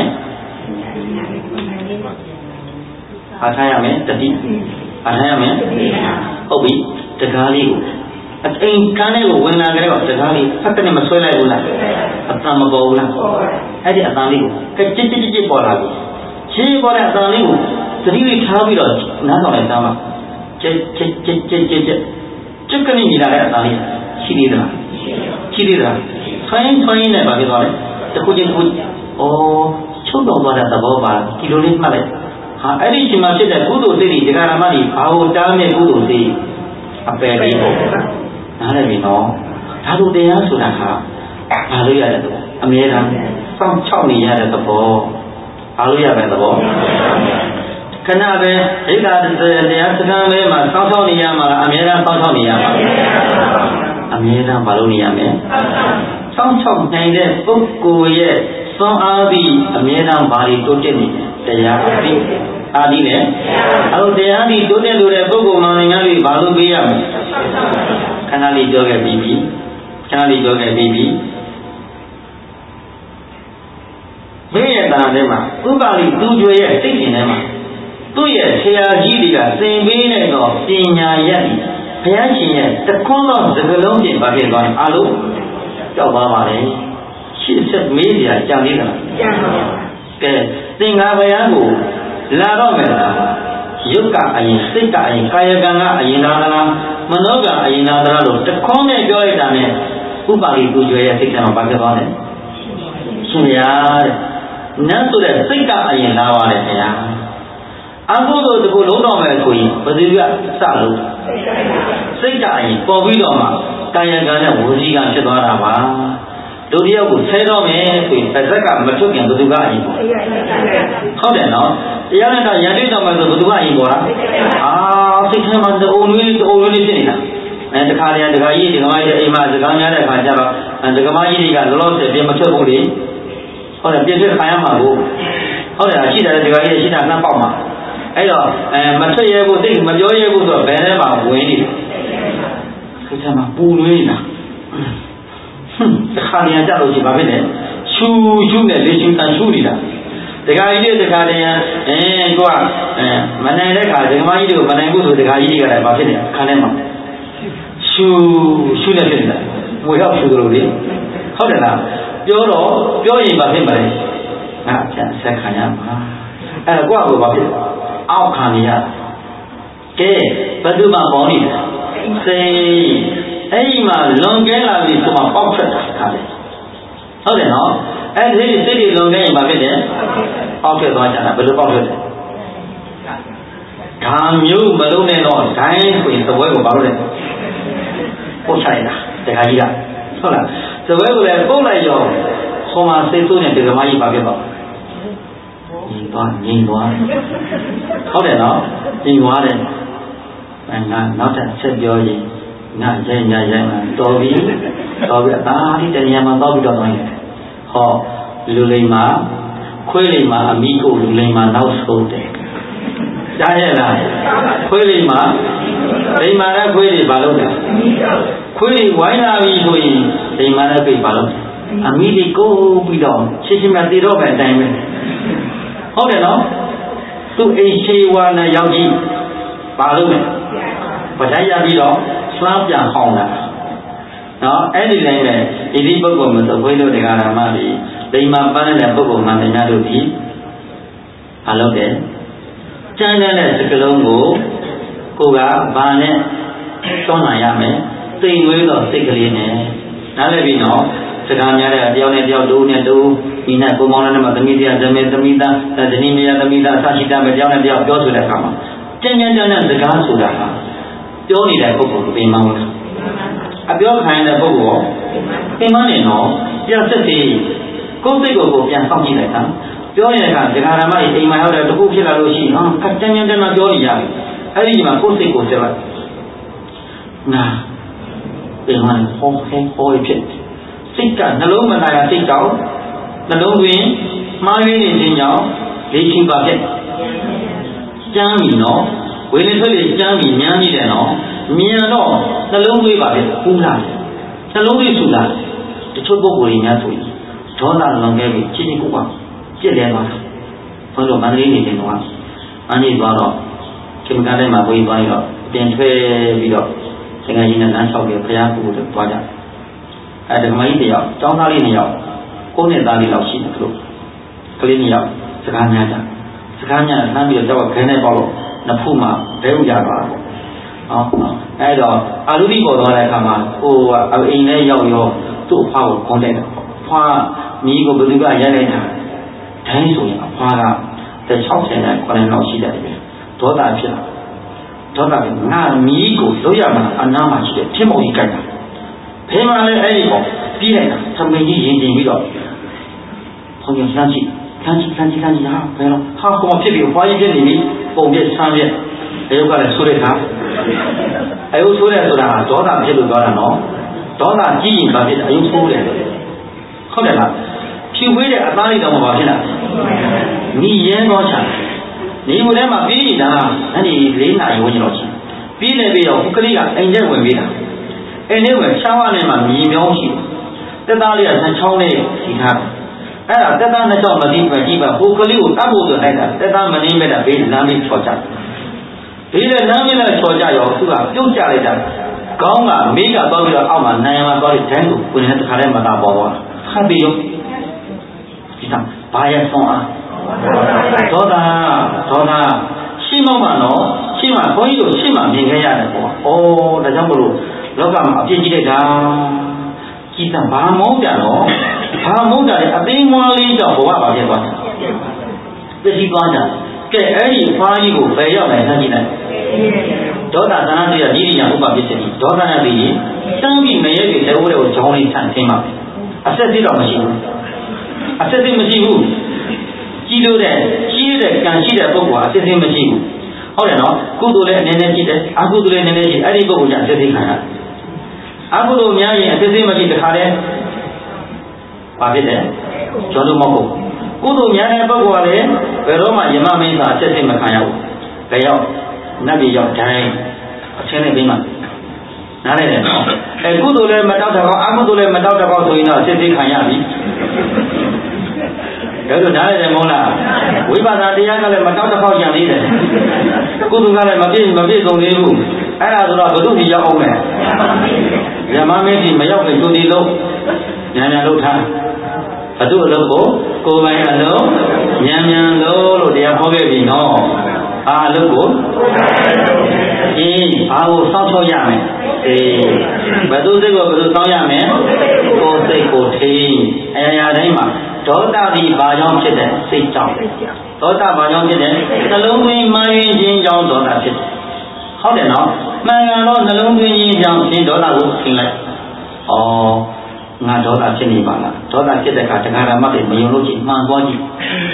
ဘာထားရမလဲတတိဘာထားရမလဲဟုတ်ပြီတကားလေးကိုအအိမ်ကန်းလေးကိုဝင်လာကြတော့တကားလေးဖက်ကနေမဆွဲလိုက်ဘူးလားအတန်မပေါ်ဘူးလားအဲ့ဒီအတန်လေးကိုကဲကြစ်ကြစ်ကြစ်ပေါ်လာပြီရှင်းပေါ်တဲ့အတန်လေးကိုတတိလေးထားပြီးတော့နားဆောင်လိုက်သားမှာကျက်ကျက်ကျက်ကျက်ကျက်ကျက်ကျက်ကနေမြင်လာတဲ့အတန်လေးရှိသေးသလားရှိသေးသလားဆိုင်းဆိုင်းနဲ့ပါပြီးသွားတယ်တခုချင်းတခုဩချုပ်တော်သွားတဲ့သဘောပါဒီလိုလေးမှတ်လိုက်ဟာအဲ့ဒီချိန်မှာဖြစ်တဲ့ကုသိုလ်စိတ်တွေဒကာရမကြီးဘာလို့တားမဲ့ကုသိုလ်စိတ်အပယ်လေးပေါ့နားလည်ပြီနော်ဓာတုတရားဆိုတာဟာဘာလို့ရတဲ့သဘောအမြဲတမ်းစောင့်ချောက်နေရတဲ့သဘောဘာလို့ရတဲ့သဘောခဏပဲဒိဋ္ဌာတရားစကားလေးမှာစောင့်ချောက်နေရမှာလားအမြဲတမ်းစောင့်ချောက်နေရမှာအမြဲတမ်းဘာလို့နေရမလဲစောင့်ချောက်နိုင်တဲ့ပုဂ္ဂိုလ်ရဲ့သွန်အားပြီးအမြဲတမ်းဘာတွေတိုးတက်နေတရားအပြီးအာဒီနဲ့အဲလိုတရားဒီတိုးတက်လို့တဲ့ပုဂ္ဂိုလ်မှန်များတွေဘာလို့ပေးရမလဲခဏလေးပြောခဲ့ပြီးပြီခဏလေးပြောခဲ့ပြီးပြီမင်းရဲ့တာထဲမှာဥပါလိသူကျွေရဲ့စိတ်ရှင်ထဲမှာသူ့ရဲ့ဆရာကြီးတွေကသင်ပေးတဲ့တော့ပညာရက်ဘုရားရှင်ရဲ့တခွန်းသောစကားလုံးပြင်ပါဖြစ်သွားရင်အားလုံးကြောက်ပါပါလေရှစ်ဆက်မေးကြကြံသေးတာကြံပါပါကဲသင်္ဃာဘုရားကိုလာတော့မယ်ယုတ်ကအရင်စိတ်ကအရင်ကာယကံကအရင်သာသလားမနောကံအရင်သာသလားလို့တခွန်းနဲ့ပြောလိုက်တာနဲ့ဥပါလိသူကျွေရဲ့စိတ်ထဲမှာပါဖြစ်သွားတယ်ရှင်ဗျာတဲ့နတ်ဆိုတဲ့စိတ်ကအရင်လာပါတယ်ခင်ဗျာအကုသိုလ်တကူလုံးတော့မယ်ဆိုရင်ဘယ်သူကစလို့စိတ်ကအရင်ပေါ်ပြီးတော့မှကာယကံနဲ့ဝစီကံဖြစ်သွားတာပါလူတယောက်ကိုဆဲတော့မယ်ဆိုရင်ပါဇက်ကမထုတ်ပြန်ဘယ်သူကအရင်ပေါ်ဟုတ်တယ်နော်တရားနဲ့တော့ရန်တွေ့တော့မယ်ဆိုဘယ်သူကအရင်ပေါ်လားအာစိတ်ထဲမှာတူနွေးတူနွေးလေးဖြစ်နေတာအဲတခါတည်းတခါကြီးဒီကမကြီးအိမ်မှာစကားများတဲ့အခါကျတော့ဒီကမကြီးတွေကလောလောဆယ်ပြင်မထွက်ဘူးလေဟုတ်တယ်ပြင်ထွက်ခံရမှာကိုဟုတ်တယ်ရှိတယ်ဒီကကြီးရှိတာနှမ်းပေါက်မှာအဲ့တော့အဲမထွက်ရဘူးသိမပြောရဘူးဆိုတော့ဘယ်ထဲမှာဝင်နေလဲခက်ချမှာပူလွေးနေတာဟွန်းတခါတည်းကြလို့ရှိပါပဲလေရှူရှူနဲ့လေရှူတန်ရှူနေတာတခါကြီးတွေတခါတည်းအဲကိုကအဲမနိုင်တဲ့ခါဒီကမကြီးတွေကိုမနိုင်ဘူးဆိုတခါကြီးတွေကလည်းဘာဖြစ်လဲခါထဲမှာရှူရှူနေဖြစ်နေတာငွေတော့ရှူကြလို့လေဟုတ်တယ်လားပြောတော့ပြောရင်ဘာဖြစ်မလဲငါပြန်ဆက်ခံရမှာအဲ့တော့ကိုကဘာဖြစ်အောက်ခံရရကဲဘယ်သူမှပေါ်နေတယ်စိတ်အဲ့ဒီမှာလွန်ကဲလာပြီဆိုမှပေါက်ထွက်တာခါတယ်ဟုတ်တယ်နော်အဲ့ဒီစိတ်တွေလွန်ကဲရင်ဘာဖြစ်လဲပေါက်ထွက်သွားကြတာဘယ်လိုပေါက်ထွက်လဲဓာမျိုးမလုံးနဲ့တော့ဒိုင်းဆိုရင်သပွဲကိုဘာလို့လဲပုတ်ချလိုက်တာတခါကြီးကဟုတ်လားသပွဲကိုလည်းပုတ်လိုက်ရောခေါ်မှစိတ်ဆိုးနေဒီကမကြီးဘာဖြစ်တော့ညီသွားညီသွားဟုတ်တယ်နော်ညီသွားတယ်အဲငါနောက်ထပ်ဆက်ပြောရင်ငါရဲညာရဲမှာတော်ပြီတော်ပြီအသာဒီတဏှာမှာတော့ပြီးတော့သွားရင်ဟောလူလိမ္မာခွေးလိမ္မာအမိကိုလူလိမ္မာနောက်ဆုံးတယ်ကြားရလားခွေးလိမ္မာလိမ္မာတဲ့ခွေးတွေဘာလုပ်လဲခွေးတွေဝိုင်းလာပြီဆိုရင်လိမ္မာတဲ့ခွေးဘာလုပ်အမိတွေကိုပြီးတော့ရှင်းရှင်းမသိတော့ပဲအတိုင်းပဲဟုတ်တယ်နော်သူအိမ်ရှိဝါနဲ့ရောက်ကြည့်ဘာလုပ်လဲပဋိယပြီးတော့လှမ်းပြန်ဟောင်းတာနော်အဲ့ဒီတိုင်းပဲဒီဒီပုဂ္ဂိုလ်မျိုးသခွေးတို့တရားဓမ္မတွေလိမ္မာပန်းတဲ့ပုဂ္ဂိုလ်မှန်တရားတို့ဒီဘာလုပ်တယ်ကျမ်းတဲ့စကလုံးကိုကိုကဘာနဲ့တွန်းနိုင်ရမယ်သိဝေးတော့စိတ်ကလေးနဲ့နားလည်ပြီနော်စကားများတဲ့တယောက်နဲ့တယောက်တူနဲ့တူဒီနဲ့ကိုမောင်နဲ့မှသမီးတရားသမီးသမီးသားဇနီးမယားသမီးသားအစရှိတာပဲတယောက်နဲ့တယောက်ပြောဆိုတဲ့အခါမှာကျမ်းကျမ်းကျမ်းတဲ့စကားဆိုတာဟာပြောနေတဲ့ပုဂ္ဂိုလ်ကိုပင်မဟုတ်အပြောခံရတဲ့ပုဂ္ဂိုလ်ကိုပင်မနေတော့ပြန်ဆက်စီကိုယ်စိတ်ကိုကိုပြန်စောင့်ကြည့်လိုက်တာပြောနေတဲ့အခါဒကာရမကြီးအိမ်မှာရောက်တဲ့တခုဖြစ်လာလို့ရှိရင်ဟာကကျမ်းကျမ်းကျမ်းပြောနေရတယ်အဲ့ဒီမှာကိုယ်စိတ်ကိုဆက်လိုက်ငါပင်မနေဟောဟဲဟောဖြစ်စိတ်ကနှလုံးမသားရစိတ်ကြောင့်နှလုံးတွင်မှားယွင်းနေခြင်းကြောင့်လေ့ကျင့်ပါဖြစ်ကျမ်းပြီနော်ဝိနည်းထွက်လေကျမ်းပြီမြန်းနေတယ်နော်မြန်တော့နှလုံးသွေးပါဖြစ်ပူလာတယ်နှလုံးသွေးဆူလာတချို့ပုဂ္ဂိုလ်တွေများဆိုရင်ဒေါသလွန်ခဲ့ပြီချင်းချင်းကိုကပြစ်လဲသွားတာဘုန်းတော်မန္တလေးနေတယ်တော့အန်ကြီးသွားတော့ခင်ဗျားတိုင်းမှာဝေးသွားရောတင်ထွဲပြီးတော့သင်္ကန်းကြီးနဲ့လမ်းလျှောက်ပြီးဘုရားကူကိုသွားကြအဲဒီကမကြီးတယောက်ကျောင်းသားလေးနှစ်ယောက်ကိုးနှစ်သားလေးလောက်ရှိတယ်သူတို့ကလေးနှစ်ယောက်စကားများကြစကားများဆန်းပြီးတော့ကျောက်ကခဲနဲ့ပေါက်လို့နှစ်ဖူးမှဘဲဥကြသွားတာပေါ့အော်အဲတော့အာလူတိပေါ်သွားတဲ့အခါမှာဟိုအိမ်ထဲရောက်ရောသူ့အဖွားကိုခွန်တဲ့ဖွားမိကိုဘယ်သူကရိုက်လိုက်တာတိုင်းဆိုရင်အဖွားကတစ်၆၀နဲ့ခုနှစ်လောက်ရှိတယ်ပဲဒေါသဖြစ်လာဒေါသကငါမိကိုလို့ရမှာအနားမှာရှိတယ်ဖြစ်မောက်ကြီးကြိုက်တာဘယ်မှာလဲအဲ့ဒီပေါ့ပြီးလိုက်တာသမင်ကြီးရင်ကျင်ပြီးတော့ဘုံရဆန်းကြည့်ဆန်းကြည့်ဆန်းကြည့်ဆန်းကြည့်ဟာဘယ်တော့ဟာကောဖြစ်ပြီးဖွားကြီးဖြစ်နေပြီပုံပြဆန်းပြအယုတ်ကလည်းဆိုးတဲ့ခါအယုတ်ဆိုးတယ်ဆိုတာဟာဒေါသဖြစ်လို့ပြောတာနော်ဒေါသကြီးရင်ဘာဖြစ်လဲအယုတ်ဆိုးတယ်ဟုတ်တယ်လားဖြူဝေးတဲ့အသားလေးတောင်မှဘာဖြစ်လဲနီးရဲတော့ချာနေမှုထဲမှာပြေးနေတာအဲ့ဒီလေးနာရီဝန်းကျင်တော့ရှိပြေးနေပြီးတော့ကလေးကအိမ်ထဲဝင်ပြေးတာအိမ်ထဲဝင်ချောင်းဝါနဲ့မှမြင်ပြောင်းရှိတက်သားလေးကနှချောင်းလေးစီထားတယ်အဲ့ဒါတက်သားနှချောင်းမသိပဲကြည့်ပါဟိုကလေးကိုတတ်ဖို့ဆိုလိုက်တာတက်သားမနှင်းမဲ့တာဘေးလမ်းလေးချော်ချဘေးလည်းလမ်းလေးနဲ့ချော်ကြရောသူကပြုတ်ကြလိုက်တာကောင်းကမေးကတော့ပြီးတော့အောက်မှာနိုင်မှာတော့ဒန်းကိုကိုယ်နဲ့တခါတည်းမတာပေါ်သွားခပ်ပြီးရောဒီကဘာရဲ့ဆုံးအားဒေါသဒေါသရှိမောမှာနော်ရှိမှဘုန်းကြီးတို့ရှိမှမြင်ခဲ့ရတယ်ပေါ့။အော်ဒါကြောင့်မလို့လောကမှာအပြစ်ကြီးလိုက်တာကြည်တံဘာမုန်းကြတော့ဘာမုန်းကြလဲအသိမွားလေးတော့ဘဝပါဖြစ်သွားတယ်။သိရှိသွားကြ။ကဲအဲ့ဒီဖွားကြီးကိုဘယ်ရောက်နိုင်သန်းကြည့်လိုက်။ဒေါသသနာတရားဤရိယာဥပပစ္စည်းဒေါသနဲ့ပြီးတန်းပြီးမရဲပြီးလက်ဝဲကိုဂျောင်းလေးဆန့်သင်းပါအဆက်သေးတော့မရှိဘူး။အဆက်သေးမရှိဘူး။ကြီးလို့တဲ့ကြီးတဲ့ကံရှိတဲ့ပုဂ္ဂိုလ်အစစ်အစစ်မရှိဘူးဟုတ်တယ်နော်ကုသိုလ်လည်းအနေနဲ့ရှိတယ်အကုသိုလ်လည်းအနေနဲ့ရှိအဲ့ဒီပုဂ္ဂိုလ်ကစစ်စစ်ခံရအခုတို့များရင်အစစ်စစ်မရှိတခါတည်းဘာဖြစ်လဲကျော်လို့မဟုတ်ကုသိုလ်များတဲ့ပုဂ္ဂိုလ်ကလည်းဘယ်တော့မှယမမင်းသာအစစ်စစ်မခံရဘူး။ဒါရောက်နတ်ပြည်ရောက်တိုင်းအချင်းနဲ့ပြီးမှနားလိုက်တယ်နော်။အဲကုသိုလ်လည်းမတောက်တော့အကုသိုလ်လည်းမတောက်တော့ဆိုရင်တော့အစစ်စစ်ခံရပြီ။ဒါဆိုနားလိုက်တယ်မဟုတ်လားဝိပဿနာတရားကလည်းမတောက်တော့ရံသေးတယ်ကုသိုလ်ကလည်းမပြည့်မပြည့်စုံသေးဘူးအဲ့ဒါဆိုတော့ဘုဒ္ဓကြီးရောက်အောင်မယ်ယမမင်းကြီးမရောက်ခင်သူဒီလုံးညာညာလို့ထားဘုဒ္ဓအလုံးကိုကိုယ်ပိုင်အလုံးညာညာလို့လို့တရားဟောခဲ့ပြီနော်အာအလုံးကိုအေးဘာကိုစောင့်ချောရမယ်အေးဘုဒ္ဓစိတ်ကိုဘယ်လိုစောင့်ရမယ်ကိုယ်စိတ်ကိုထိအရာရာတိုင်းမှာဒေါသသည်ဘာကြောင့်ဖြစ်တဲ့စိတ်ကြောင့်ဒေါသဘာကြောင့်ဖြစ်တဲ့နှလုံးသွင်းမှန်ရင်ခြင်းကြောင့်ဒေါသဖြစ်တယ်ဟုတ်တယ်နော်မှန်ကန်တော့နှလုံးသွင်းခြင်းကြောင့်ရှင်ဒေါသကိုရှင်းလိုက်ဩငါဒေါသဖြစ်နေပါလားဒေါသဖြစ်တဲ့အခါတရားဓမ္မတွေမယုံလို့ကြည့်မှန်သွားကြည့်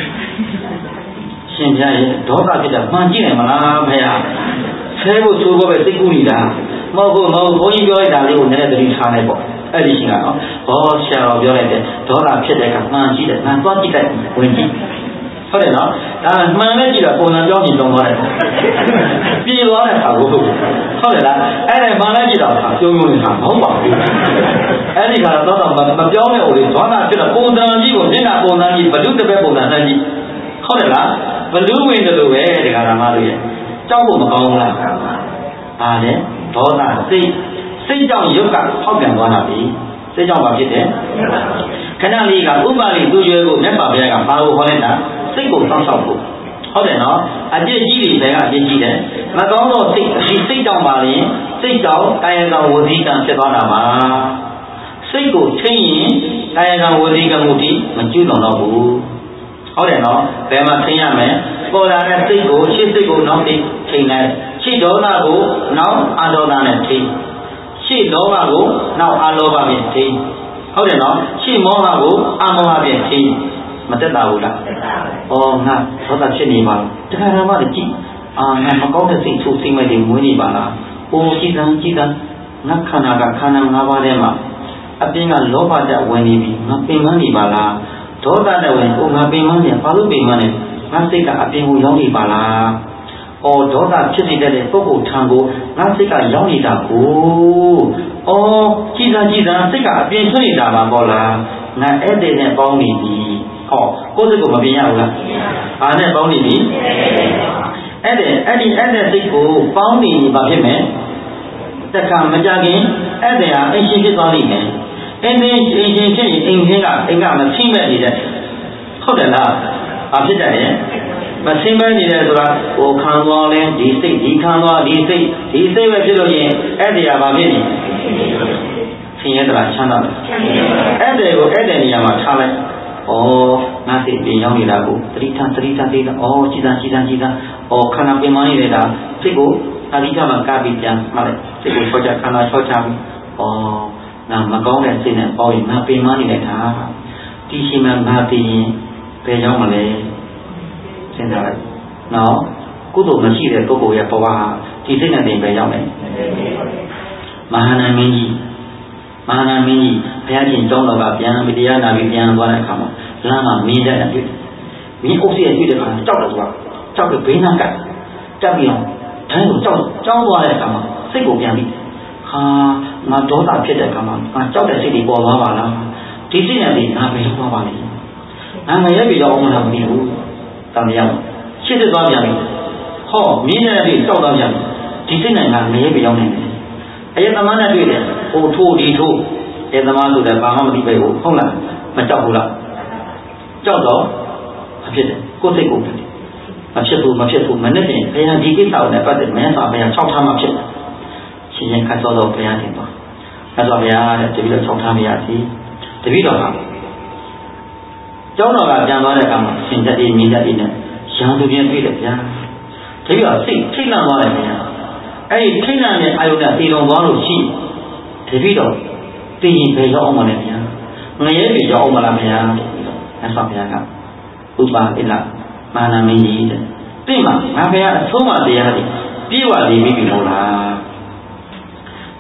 ရှင်ပြရဲ့ဒေါသဖြစ်တဲ့မှန်ကြည့်နိုင်မလားဖေဟာဆဲဖို့ချိုးဖို့ပဲစိတ်ကူးနေတာမဟုတ်ဘူးမဟုတ်ဘုန်းကြီးပြောလိုက်တာလေးကိုနည်းနည်းသတိထားလိုက်ပေါ့အဲ့ဒီရှင်ကနော်ဘောဆရာတော်ပြောလိုက်တယ်ဒေါသဖြစ်တဲ့အခါမှန်ကြည့်တယ်မှန်သွားကြည့်လိုက်ဝင်ကြည့်ဟုတ်တယ်နော်ဒါမှန်လဲကြည့်တာပုံစံပြောင်းကြည့်တော့သွားတယ်ပြေသွားတဲ့အခါကိုဟုတ်တယ်လားအဲ့ဒါမှန်လဲကြည့်တော့ပြုံးပြုံးနေတာမဟုတ်ပါဘူးအဲ့ဒီကတော့တော့မပြောင်းတဲ့ဟိုလေဒေါသဖြစ်တော့ပုံစံကြီးကိုမျက်နှာပုံစံကြီးဘလူတစ်ပဲပုံစံနဲ့ကြည့်ဟုတ်တယ်လားဘလူဝင်တယ်လို့ပဲဒီကရမလို့ရဲ့ကြောက်ဖို့မကောင်းဘူးလားအားလေဒေါသစိတ်စိတ်ကြောင့်ရုပ်ကဖောက်ပြန်သွားတာပြီစိတ်ကြောင့်ဘာဖြစ်တယ်ခဏလေးကဥပ္ပါလိသူရွယ်ကိုမြတ်စွာဘုရားကဘာကိုဟောလိုက်တာစိတ်ကိုစောင့်ရှောက်ဖို့ဟုတ်တယ်နော်အပြစ်ကြီးတွေဘယ်ကအပြစ်ကြီးတယ်မကောင်းတော့စိတ်ဒီစိတ်ကြောင့်ပါရင်စိတ်ကြောင့်ကာယကံဝစီကံဖြစ်သွားတာပါစိတ်ကိုထိရင်ကာယကံဝစီကံမှုတိမကျွတ်တော့ဘူးဟုတ်တယ်နော်ဘယ်မှာထိရမလဲပေါ်လာတဲ့စိတ်ကိုရှေ့စိတ်ကိုနောက်စိတ်ထိလိုက်ရှေ့ဒေါသကိုနောက်အာဒေါသနဲ့ထိရှေ့လောဘကိုနောက်အာလောဘဖြင့်ထိဟုတ်တယ်နော်ရှေ့မောဟကိုအာမောဟဖြင့်ထိမတက်တာဘူးလားဩငါဒေါသဖြစ်နေပါလားတရားဓမ္မတွေကြည့်အာငါမကောင်းတဲ့စိတ်ဆိုးစိတ်မဲ့တွေမွေးနေပါလားအိုကြည်စံကြည်စံငါခန္ဓာကခန္ဓာ၅ပါးထဲမှာအပြင်ကလောဘတက်ဝင်နေပြီငါပင်မနေပါလားဒေါသနဲ့ဝင်ကိုငါပင်မနေဘာလို့ပင်မနေငါစိတ်ကအပြင်ကိုရောက်နေပါလားဩဒေါသဖြစ်နေတဲ့ပုဂ္ဂိုလ်ထံကိုငါစိတ်ကရောက်နေတာကိုဩကြည်စံကြည်စံစိတ်ကအပြင်ထွက်နေတာပါပေါ့လားငါအဲ့တဲ့နဲ့ပေါင်းနေပြီဟောကိုယ်စိတ်ကိုမပြင်ရဘူးလားဘာနဲ့ပေါင်းနေပြီအဲ့တဲ့အဲ့ဒီအဲ့တဲ့စိတ်ကိုပေါင်းနေပြီဘာဖြစ်မယ်တက္ကမကြခင်အဲ့တဲ့ဟာအရှင်ဖြစ်သွားလိမ့်မယ်အင်းအင်းအရှင်ဖြစ်ရင်အိမ်ချင်းကအိမ်ကမသိမဲ့နေတဲ့ဟုတ်တယ်လားဘာဖြစ်ကြလဲမသိမဲ့နေတယ်ဆိုတာဟိုခံသွားလဲဒီစိတ်ဒီခံသွားဒီစိတ်ဒီစိတ်ပဲဖြစ်လို့ရင်အဲ့တဲ့ဟာဘာဖြစ်နေဆင်းရဲတာချမ်းသာတယ်အဲ့တဲ့ကိုအဲ့တဲ့နေရာမှာထားလိုက်ဩငါစိတ်ပြင်ရောက်နေတာကိုသတိထားသတိထားသိတာဩကြည်သာကြည်သာကြည်သာဩခန္ဓာပင်မနေတာစိတ်ကိုအရိယာမှာကာပြီးပြန်မှတ်လိုက်စိတ်ကိုချောချခန္ဓာချောချပြီးဩငါမကောင်းတဲ့စိတ်နဲ့ပေါ့ရင်ငါပင်မနေလိုက်တာဒီရှိမှငါသိရင်ဘယ်ရောက်မလဲစဉ်းစားလိုက်နော်ကုသိုလ်မရှိတဲ့ပုဂ္ဂိုလ်ရဲ့ဘဝဒီစိတ်နဲ့တင်ပဲရောက်မယ်မဟာနာမင်းကြီးမဟာနာမင်းကြီးဘုရားရှင်တောင်းတော်ကပြန်ပြီးတရားနာပြီးပြန်သွားတဲ့အခါမှာလမ်းမှာမင်းတက်တယ်တွေ့မင်းအုပ်စီရဲ့တွေ့တဲ့အခါကြောက်တယ်ကွာကြောက်ပြီးဘေးနားကတ်တက်ပြီးအောင်ဒိုင်းကိုကြောက်ကြောင်းသွားတဲ့အခါမှာစိတ်ကိုပြန်ပြီးဟာငါဒေါသဖြစ်တဲ့အခါမှာငါကြောက်တဲ့စိတ်တွေပေါ်သွားပါလားဒီစိတ်နဲ့ဒီငါပဲသွားပါလိမ့်ငါငရဲပြီးတော့အောင်မလားမသိဘူးတမယောရှစ်သက်သွားပြန်ပြီဟောမင်းနဲ့ဒီကြောက်သွားပြန်ဒီစိတ်နဲ့ငါငရဲပြီးရောက်နေတယ်အယသမားနဲ့တွေ့တယ်ဟိုထိုးဒီထိုးအယသမားဆိုတဲ့ဘာမှမသိပဲဟုတ်လားမကြောက်ဘူးလားကြောက်တော့မဖြစ်တယ်ကိုယ်စိတ်ကိုဖြစ်တယ်မဖြစ်ဘူးမဖြစ်ဘူးမနဲ့တင်ဘယ်ဟာဒီကိစ္စကိုလည်းပတ်သက်မင်းစာဘယ်ဟာ၆ထားမှဖြစ်တယ်ရှင်ရင်ခတ်သောတော့ဘုရားတင်ပါအဲ့တော့ဘုရားတဲ့တပည့်တော်၆ထားမရစီတပည့်တော်ကကျောင်းတော်ကပြန်သွားတဲ့အခါမှာရှင်တက်ပြီးမိတက်ပြီးနဲ့ရန်သူပြန်တွေ့တယ်ဗျာတပည့်တော်စိတ်ထိတ်လန့်သွားတယ်ဗျာအဲ့ဒီထိတ်လန့်တဲ့အာယုန်နဲ့တည်လုံသွားလို့ရှိတပည့်တော်သိရင်ဘယ်ရောက်အောင်မလဲဗျာငရဲတွေရောက်အောင်မလားဗျာအဲ့ဆိုဘုရားကဥပါဣလမာနမင်းကြီးတဲ့သိမှာငါဘုရားအဆုံးအမတရားတွေပြေဝနေပြီမို့လား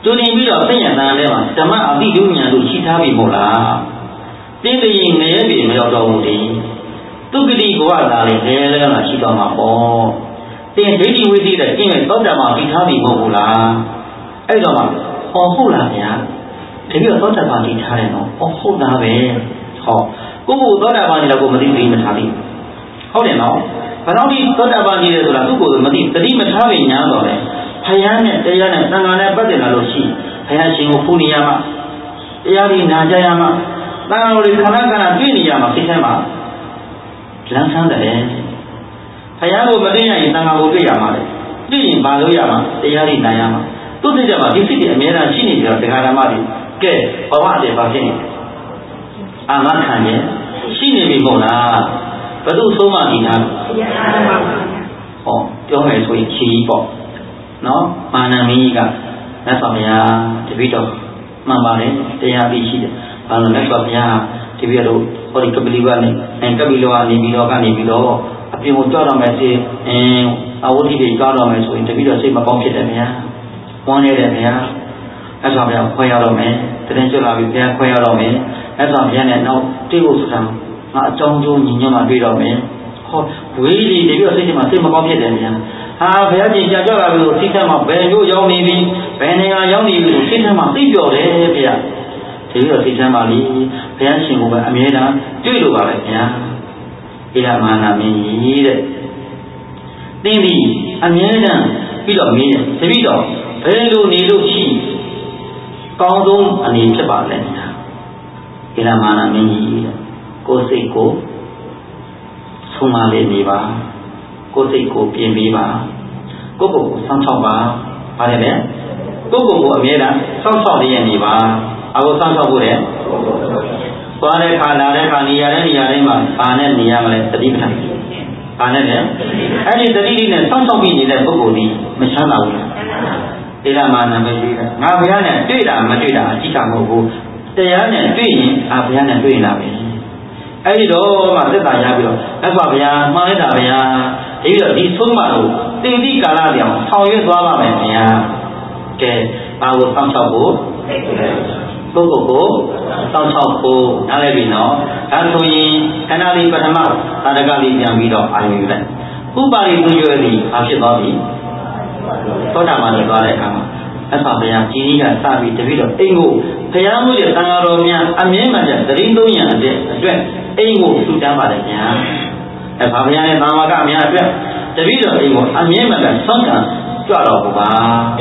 ကျိုးနေပြီးတော့သိဉာဏ်တန်ထဲမှာဓမ္မအတိဒုဉာဏ်တို့ရှိထားပြီမို့လားတင်းတရင်ငရဲပြီမရောက်တော့ဘူးလေသူကတိဘဝသာလေငရဲလည်းလာရှိတော့မှာပေါ့တင်းဒိဋ္ဌိဝိသိတဲ့ကျင့်ရဲ့သောတာပန်ပြီးထားပြီမဟုတ်ဘူးလားအဲ့တော့မှဟောဟုတ်လားဗျာတကယ်သောတာပန်ပြီးထားတယ်နော်ဟောဟုတ်တာပဲဟောကိုယ့်ကိုသောတာပန်ကြီးတော့ကိုမသိသိမထားဘူးဟုတ်တယ်နော်ဘယ်တော့ဒီသောတာပန်ကြီးလဲဆိုတာသူ့ကိုယ်မသိတတိမထားရင်ညာတော့လေဖယားနဲ့တရားနဲ့သံဃာနဲ့ပတ်သက်လာလို့ရှိဘုရားရှင်ကိုဖူးနေရမှာတရားဒီနာကြရမှာသံဃာတော်တွေခဏခဏတွေ့နေရမှာသိထဲမှာလမ်းဆန်းတယ်ဘုရားကိုမသိရရင်သံဃာကိုတွေ့ရမှာလေတွေ့ရင်ဘာလို့ရမှာတရားဒီနာရမှာသူ့စိတ်ထဲမှာဒီစိတ်တွေအများအားရှိနေကြတော့တရားဓမ္မတွေကဲဘဝတည်းဘာဖြစ်နေအာမခံရဲ့ရှိနေပြီမဟုတ်လားဘယ်သူဆုံးမဒီနာဟောပြောမယ်ဆိုရင်ခြေကြီးပေါ့နော်မာနမင်းကြီးကမြတ်စွာဘုရားတပည့်တော်မှန်ပါတယ်တရားပြီးရှိတယ်ဘာလို့မြတ်စွာဘုရားတပည့်တော်ဟောဒီကပလီကနေအဲကပီလောကနေပြီးတော့ကနေပြီးတော့အပြင်ကိုကြွတော့မယ်စေအင်းအဝဋ္ဌိတွေကြွတော့မယ်ဆိုရင်တပည့်တော်စိတ်မကောင်းဖြစ်တယ်ဗျာဝမ်းနေတယ်ဗျာမြတ်စွာဘုရားခွဲရတော့မယ်တရင်ကျွတ်လာပြီးဘုရားခွဲရတော့မယ်မြတ်စွာဘုရားနဲ့နောက်တွေ့ဖို့ဆိုတာငါအကြောင်းကျိုးညီညွတ်မှတွေ့တော့မယ်ဟောဝေးလီတပည့်တော်စိတ်ထဲမှာစိတ်မကောင်းဖြစ်တယ်ဗျာဟာဘုရားရှင်ကြာကြလာပြီစိတ်ထဲမှာဘယ်မျိုးရောက်နေပြီဘယ်နေရာရောက်နေပြီစိတ်ထဲမှာသိပျော်တယ်ဗျာဒီလိုစိတ်ထဲမှာလေဘုရားရှင်ကိုပဲအမြဲတမ်းတွေ့လို့ပါပဲဗျာဣရမဟာမင်းကြီးတဲ့သင်ဒီအမြဲတမ်းပြီးတော့မင်းတပည့်တော်ဘယ်လိုနေလို့ရှိကောင်းဆုံးအနေဖြစ်ပါလဲဗျာဣရမဟာမင်းကြီးတဲ့ကိုယ်စိတ်ကိုဆုံးမလေးနေပါကိုယ်စိတ်ကိုပြင်ပေးပါကိုယ့်ကိုယ်ကိုစောင့်ရှောက်ပါပါတယ်လေကိုယ့်ကိုယ်ကိုအမြဲတမ်းစောင့်ရှောက်ရနေပါအကိုစောင့်ရှောက်ဖို့တဲ့သွားတဲ့ခါလာတဲ့ခါနေရာတဲ့နေရာတိုင်းမှာဘာနဲ့နေရမလဲသတိပဋ္ဌာန်ဘာနဲ့လဲအဲ့ဒီသတိလေးနဲ့စောင့်ရှောက်ပြီးနေတဲ့ပုဂ္ဂိုလ်ဒီမချမ်းသာဘူးဣရမနာမရှိဘူးငါဘုရားနဲ့တွေ့တာမတွေ့တာအကြည့်တာမဟုတ်ဘူးတရားနဲ့တွေ့ရင်အာဘုရားနဲ့တွေ့ရင်လာပဲအဲ့ဒီတော့မှသက်သာရပြီးတော့လက်ပါဗျာမှားလိုက်တာဗျာဒီတော့ဒီဆုံးမလို့တင်တိကာလပြောင်းဆောင်ရွက်သွားပါမယ်ဗျာကဲဘာကိုစောင့်ရှောက်ဖို့ပုဂ္ဂိုလ်ကိုစောင့်ရှောက်ဖို့နားလည်ပြီနော်ဒါဆိုရင်ခန္ဓာလေးပထမသာဓကလေးပြန်ပြီးတော့အာရုံယူလိုက်ဥပါရိသူရွယ်သည်ဘာဖြစ်သွားပြီသောတာပန်နေသွားတဲ့အခါမှာအဖဘုရားကြီးကြီးကစပြီးတပည့်တော်အိမ်ကိုဘုရားမှုရဲ့သံဃာတော်များအမြဲမှန်တဲ့သတိသုံးရတဲ့အတွက်အိမ်ကိုလှူဒန်းပါတယ်ဗျာအဖဘုရားရဲ့သာမကအများအတွက်တပည့်တော်အိမ်ကိုအမြဲမှန်တဲ့ဆောင်းခံကြွတော်မူပါ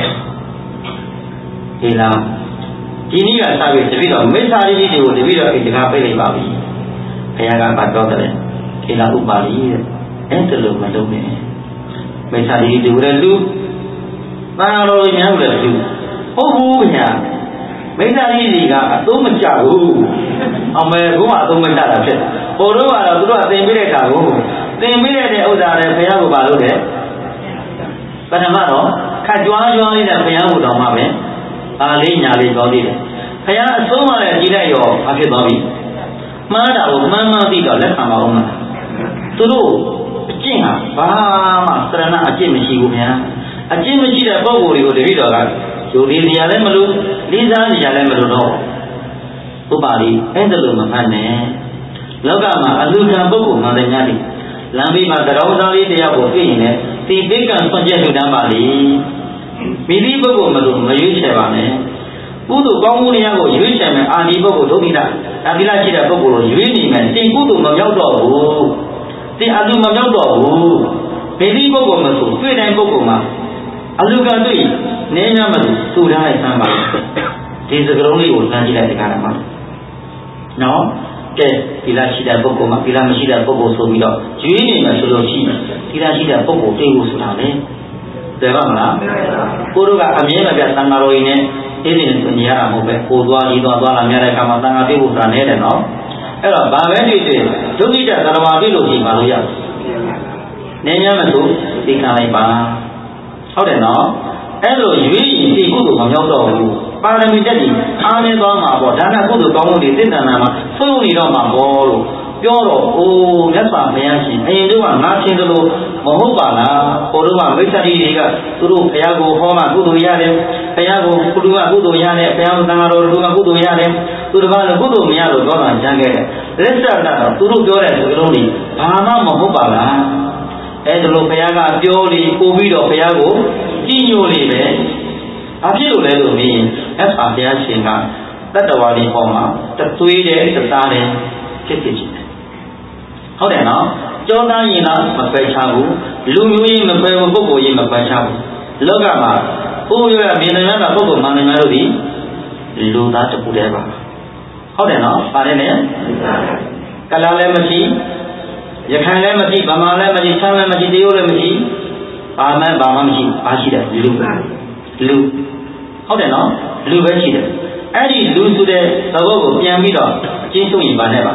ဒီလားဒီနည်းကစပြီးတပည့်တော်မိစ္ဆာရိတိတွေကိုတပည့်တော်အိမ်တကားပိတ်လိုက်ပါပြီဘုရားကပတ်တော်တယ်ဒီလားဥပါလိတဲ့အဲ့ဒါလိုမလုပ်နဲ့မိစ္ဆာရိတိတွေလည်းလူသာတော်များလည်းလူဟုတ်ဘူးဗျာမိစ္ဆာရိတိကအသုံးမကျဘူးအမေဘုရားအသုံးမကျတာဖြစ်ဟိုတော့ကတော့သူတို့အသင်ပေးတဲ့ခါကိုသင်ပေးတဲ့ဥစ္စာလည်းဘုရားကိုပါလို့တဲ့ပထမတော့ခတ်ကြွားကြွားလေးနဲ့ဘုရားကိုတော်မှာပဲအားလေးညာလေးတော်သေးတယ်ဘုရားအဆုံးမလည်းကြည်လိုက်ရောဘာဖြစ်သွားပြီမှားတာကိုမှန်မှန်သိတော့လက်ခံပါဦးမှာသူတို့အကျင့်ဟာဘာမှသရဏအကျင့်မရှိဘူးဗျာအကျင့်မရှိတဲ့ပုဂ္ဂိုလ်တွေကိုတပည့်တော်ကယုံလေးနေရာလည်းမလို့လေးစားနေရာလည်းမလို့တော့ဥပါလိအဲ့ဒါလိုမဖတ်နဲ့လောကမှာအလူခံပုဂ္ဂိုလ်မှန်တယ်များတယ်လမ်းဘေးမှာတရားသားလေးတရားကိုသိရင်လည်းဒီပိကံဆွန့်ကျက်လှူဒန်းပါလေမိသည့်ပုဂ္ဂိုလ်မလို့မရွေးချယ်ပါနဲ့ကုသိုလ်ကောင်းမှုတရားကိုရွေးချယ်မယ်အာဒီပုဂ္ဂိုလ်ဒုတိယအသီလရှိတဲ့ပုဂ္ဂိုလ်ကိုရွေးနေမယ်တင်ကုသိုလ်မမြောက်တော့ဘူးတင်အလူမမြောက်တော့ဘူးမိသည့်ပုဂ္ဂိုလ်မဆိုတွေ့တိုင်းပုဂ္ဂိုလ်မှာအလူကံတွေ့နေ냐မလို့သူထားလိုက်စမ်းပါဒီစကလုံးလေးကိုလှမ်းကြည့်လိုက်ဒီကရမှာနော်ကဲဒီလားရှိတဲ့ပုဂ္ဂိုလ်မှာဒီလားမရှိတဲ့ပုဂ္ဂိုလ်ဆိုပြီးတော့ရွေးနေမယ်ဆိုလို့ရှိရင်ဒီလားရှိတဲ့ပုဂ္ဂိုလ်တွေ့ဖို့ဆိုတာလေတယ်ပါမလားကိုတို့ကအမြဲမပြတ်သံဃာတော်ကြီးနဲ့အင်းနေဆိုနေရတာမဟုတ်ပဲကိုသွားကြီးသွားသွားလာများတဲ့အခါမှာသံဃာတွေ့ဖို့ဆိုတာနေတယ်နော်အဲ့တော့ဘာပဲတွေ့တွေ့ဒုတိယသရဝါတွေ့လို့ရှိရင်မလို့ရနေ냐မလို့သိခံလိုက်ပါဟုတ်တယ်နော်အဲ့လိုရွေးရင်ဒီကုသိုလ်မမြောက်တော့ဘူးပါရမီတက်ကြီးအားနေသွားမှာပေါ့ဒါနကုသိုလ်ကောင်းမှုတွေသိတ္တနာမှာဆုံးနေတော့မှာပေါ့လို့ပြောတော့အိုးမြတ်စွာဘုရားရှင်အရင်တို့ကငါချင်းတို့မဟုတ်ပါလားဟိုတို့ကမိစ္ဆာတိတွေကသူတို့ဘုရားကိုဟောမှကုသိုလ်ရတယ်ဘုရားကိုကုသိုလ်ကကုသိုလ်ရတယ်ဘုရားသံဃာတော်တို့ကကုသိုလ်ရတယ်သူတစ်ပါးလည်းကုသိုလ်မရလို့တော့တာကြမ်းခဲ့တယ်လက်ဆက်တော့သူတို့ပြောတဲ့စကားလုံးတွေဘာမှမဟုတ်ပါလားအဲဒါလို့ဘုရားကပြောလေပို့ပြီးတော့ဘုရားကိုကြည်ညိုလေပဲအဖြစ်လို့လဲလို့မြင်အဲ့ဒါဘုရားရှင်ကတတ္တဝါဒီပေါ်မှာတသွေးတဲ့တသားတဲ့ဖြစ်ဖြစ်ရှိတယ်ဟုတ်တယ်နော်ကြောသားရင်လားမခွဲခြားဘူးလူမျိုးရေးမခွဲဘူးပုဂ္ဂိုလ်ရေးမခွဲခြားဘူးလောကမှာဥပ္ပယမြင်တယ်ကပုဂ္ဂိုလ်မှန်တယ်များလို့ဒီလူသားတစ်ခုတည်းပါဟုတ်တယ်နော်ပါတယ်လေကလာလည်းမရှိရခိုင်လည်းမရှိဗမာလည်းမရှိဆန်းလည်းမရှိတရုတ်လည်းမရှိဘာမှဘာမှမရှိဘာရှိတယ်လူလူဟုတ်တယ်နော်လူပဲရှိတယ်အဲ့ဒီလူဆိုတဲ့သဘောကိုပြန်ပြီးတော့ကျင်းဆုံးရင်ပါနဲ့ပါ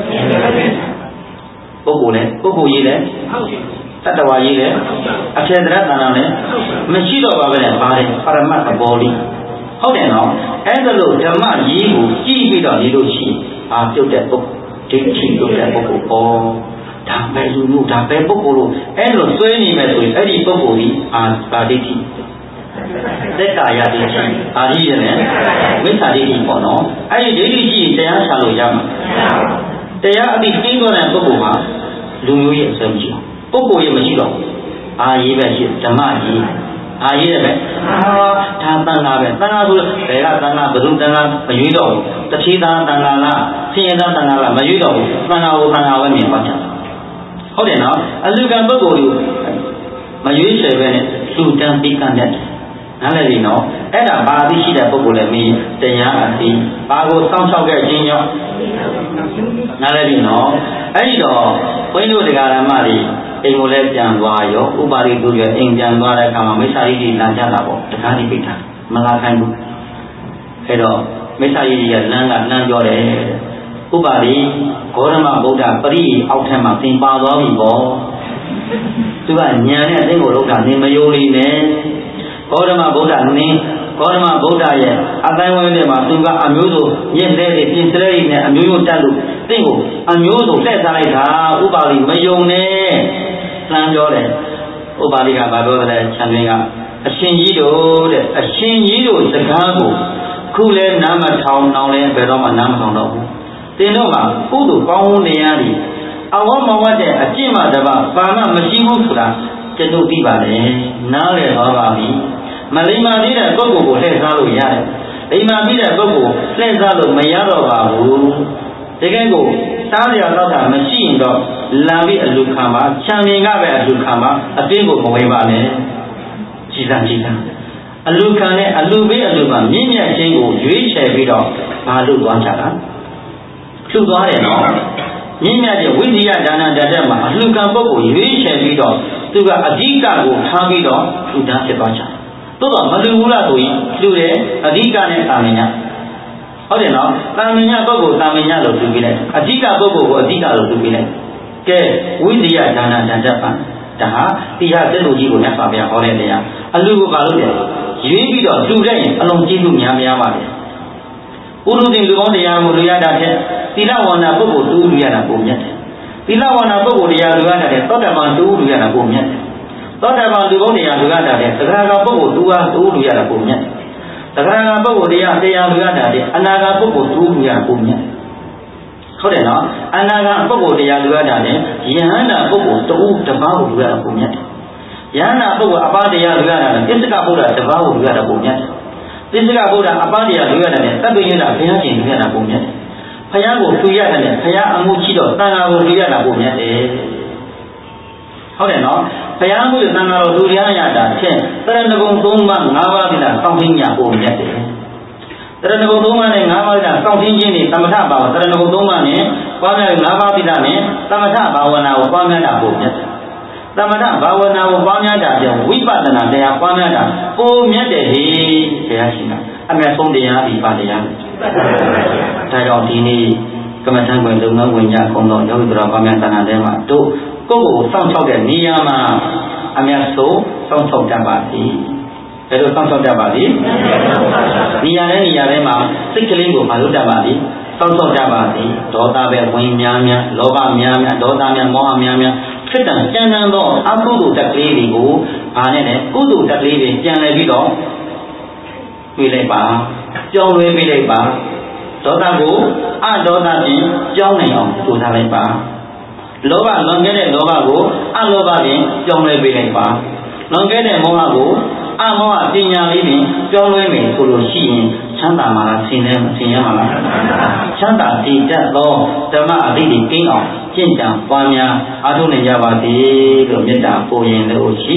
ပုဂ္ဂိုလ်လည်းပုဂ္ဂိုလ်ရေးလည်းတတ္တဝါရေးလည်းအထေတရတဏ္ဍာလည်းမရှိတော့ပါပဲလေပါတယ်ပရမတ်သဘောလေးဟုတ်တယ်နော်အဲ့ဒါလို့ဓမ္မရေးကိုကြည့်ပြီးတော့နေလို့ရှိအာပြုတ်တဲ့ပုဂ္ဂိုလ်ဒိဋ္ဌိပြုတ်တဲ့ပုဂ္ဂိုလ်ပေါ်ဒါပဲလူမျိုးဒါပဲပုဂ္ဂိုလ်လို့အဲ့လိုဆွဲနေမယ်ဆိုရင်အဲ့ဒီပုဂ္ဂိုလ်ကြီးအာပါဒိဋ္ဌိသက်ကာယဒိဋ္ဌိအာရိယနဲ့မိစ္ဆာဒိဋ္ဌိပေါ့နော်အဲ့ဒီဒိဋ္ဌိကြီးတရားချလို့ရမှာတရားအတိသိသွားတဲ့ပုဂ္ဂိုလ်မှာလူမျိုးရဲ့အစွမ်းမရှိပုဂ္ဂိုလ်ရဲ့မရှိတော့အာရေးပဲရှိဓမ္မရေးအာရေးတယ်ပဲအာဒါတန်ခါပဲတန်ခါဆိုဘယ်ကတန်ခါဘယ်သူတန်ခါမရွေးတော့ဘူးတတိသားတန်ခါလားဆင်းရဲသားတန်ခါလားမရွေးတော့ဘူးတန်ခါကိုတန်ခါပဲမြင်ပါချင်ဟုတ်တယ်နော်အလူကံပုဂ္ဂိုလ်ကိုမရွေးချယ်ပဲနဲ့လူတန်းပြီးကံတဲ့နားလည်ပြီနော်အဲ့ဒါဘာသိရှိတဲ့ပုဂ္ဂိုလ်လည်းမင်းတရားအသိဘာကိုစောင့်ရှောက်ခဲ့ခြင်းကြောင့်နားလည်ပြီနော်အဲ့ဒီတော့ဘုန်းကြီးတို့တရားဓမ္မတွေအိမ်ကိုလည်းပြန်သွားရောဥပါရိတုရအိမ်ပြန်သွားတဲ့အခါမှာမိစ္ဆာရိတိလာကြတာပေါ့တခါကြီးပိတ်တာမလာခိုင်းဘူးအဲ့တော့မိစ္ဆာရိတိကလမ်းကလမ်းပြောတယ်ဥပါရိဂေါရမဗုဒ္ဓပရိအောက်ထက်မှာသင်ပါသွားပြီပေါ့သူကညာနဲ့အသိကိုလောက်တာနေမယိုးလေးနဲ့ဂေါရမဗုဒ္ဓနင်းဂေါရမဗုဒ္ဓရဲ့အတိုင်းဝိုင်းထဲမှာသူကအမျိုးစုရင့်တဲ့ပြင်စရဲတွေနဲ့အမျိုးမျိုးတက်လို့သင်ကိုအမျိုးစုလှည့်စားလိုက်တာဥပါလိမယုံနဲ့လှမ်းပြောတယ်ဥပါလိကဘာပြောတယ်ခြံတွင်ကအရှင်ကြီးတို့တဲ့အရှင်ကြီးတို့စကားကိုခုလဲနားမထောင်အောင်လဲဘယ်တော့မှနားမထောင်တော့ဘူးသင်တို့ကကုသိုလ်ကောင်းနေရသည်အဝမဝတ်တဲ့အကျင့်မှတပါဘာမှမရှိဘူးဆိုတာကျွန်တော်သိပါတယ်နားလည်သွားပါပြီမလိမ္မာသေးတဲ့ပုဂ္ဂိုလ်ကိုလှည့်စားလို့ရတယ်လိမ္မာပြီးတဲ့ပုဂ္ဂိုလ်လှည့်စားလို့မရတော့ပါဘူးတကယ်ကိုစားရတော့တာမရှိရင်တော့လာပြီးအလူခံပါချမ်းမြင်ကပဲအလူခံပါအတင်းကိုမဝေးပါနဲ့ကြည်စံကြည်စံအလူခံနဲ့အလူပေးအလူပါမြင့်မြတ်ခြင်းကိုရွေးချယ်ပြီးတော့ဘာလို့သွားကြတာလှူသွားတယ်နော်မြင့်မြတ်တဲ့ဝိဇ္ဇာဒါနတတ်မှာအလှခံပုဂ္ဂိုလ်ရွေးချယ်ပြီးတော့သူကအဓိကကိုထားပြီးတော့လှူဒန်းဖြစ်သွားကြတယ်သို့တော့မလှူဘူးလားဆိုရင်လှူတယ်အဓိကနဲ့သာမညဟုတ်တယ်နော်သာမညပုဂ္ဂိုလ်သာမညလို့လှူပြီးလိုက်အဓိကပုဂ္ဂိုလ်ကိုအဓိကလို့လှူပြီးလိုက်ကဲဝိဇ္ဇာဒါနတတ်ပါဒါဟာတရားသက်လူကြီးကိုမြတ်စွာဘုရားဟောတဲ့တရားအလှကိုပါလို့တယ်ရွေးပြီးတော့လှူတဲ့ရင်အလုံးကျေးဇူးများများပါတယ်ဥရုတင်လူကောင်းတရားကိုလူရတာတဲ့သီလဝန္တာပုဂ္ဂိုလ်တူလူရတာပုံမြတ်တယ်သီလဝန္တာပုဂ္ဂိုလ်တရားလူရတာတဲ့သောတပန်တူလူရတာပုံမြတ်တယ်သောတပန်လူကောင်းတရားလူရတာတဲ့သဂရကပုဂ္ဂိုလ်တူအားတူလူရတာပုံမြတ်တယ်သဂရကပုဂ္ဂိုလ်တရားတရားလူရတာတဲ့အနာဂတ်ပုဂ္ဂိုလ်တူလူရတာပုံမြတ်ဟုတ်တယ်နော်အနာဂတ်ပုဂ္ဂိုလ်တရားလူရတာတဲ့ယဟန္တာပုဂ္ဂိုလ်တူတပါးကိုလူရတာပုံမြတ်တယ်ယဟန္တာပုဂ္ဂိုလ်အပါတရားလူရတာတဲ့ပစ္စကဗုဒ္ဓတပါးကိုလူရတာပုံမြတ်တယ်သစ္စကဗုဒ္ဓအပန်းတရားလူရတယ်တပ္ပိယတာဘုရားရှင်လူရတာပုံမြတ်တယ်ဘုရားကိုလူရတယ်ဘုရားအမှုရှိတော့သံဃာကိုလူရတာပုံမြတ်တယ်ဟုတ်တယ်နော်ဘုရားကိုသံဃာတော်လူရရတာဖြင့်တရဏဂုံသုံးပါးငါးပါးတိတာစောင့်သိညာပုံမြတ်တယ်တရဏဂုံသုံးပါးနဲ့ငါးပါးတိတာစောင့်သိခြင်းနဲ့သမထဘာဝတရဏဂုံသုံးပါးနဲ့ပွားများငါးပါးတိတာနဲ့သမထဘာဝနာကိုပွားများတာပုံမြတ်တယ်သမထဘာဝနာကိုပွားများတာကြောင့်ဝိပဿနာတရားပွားများတာပုံမြတ်တယ်ဟေဘုရားရှင်ကအမြတ်ဆုံးတရားဒီပါတရားဒါကြောင့်ဒီနေ့ကမ္မထံခွင်လုပ်ငန်းဝင်ကြခုံတော့ယောဂီတော်ပွားများသဏ္ဍာန်ထဲမှာတို့ကိုယ့်ကိုယ်စောင့်ရှောက်တဲ့နေရာမှာအမြတ်ဆုံးစောင့်ရှောက်တတ်ပါသည်ဘယ်လိုစောင့်ရှောက်တတ်ပါသည်နေရာနဲ့နေရာထဲမှာစိတ်ကလေးကိုမလုပ်တတ်ပါသည်စောင့်ရှောက်တတ်ပါသည်ဒေါသပဲဝင်များများလောဘများများဒေါသများမောဟများများဖြစ်တဲ့ကြံတန်းသောအကုသိုလ်တက်ကလေးတွေကိုဘာနဲ့လဲကုသိုလ်တက်ကလေးတွေပြန်လဲပြီးတော့တွေ့လိုက်ပါကြောင်းလွဲပေးလိုက်ပါဒေါသကိုအဒေါသဖြင့်ကြောင်းနိုင်အောင်ကြိုးစားလိုက်ပါလောဘလွန်ခဲ့တဲ့လောဘကိုအလောဘဖြင့်ကြောင်းလွဲပေးလိုက်ပါလွန်ခဲ့တဲ့မောဟကိုအမောဟပညာလေးဖြင့်ကြောင်းလွဲမယ်ဆိုလို့ရှိရင်ချမ်းသာမှာလားဆင်းရဲဆင်းရဲမှာလားချမ်းသာတည်တတ်သောဓမ္မအသည့်ဒီကိန်းအောင်ကျင့်ကြံပွားများအားထုတ်နိုင်ကြပါစေလို့မေတ္တာပို့ရင်လို့ရှိ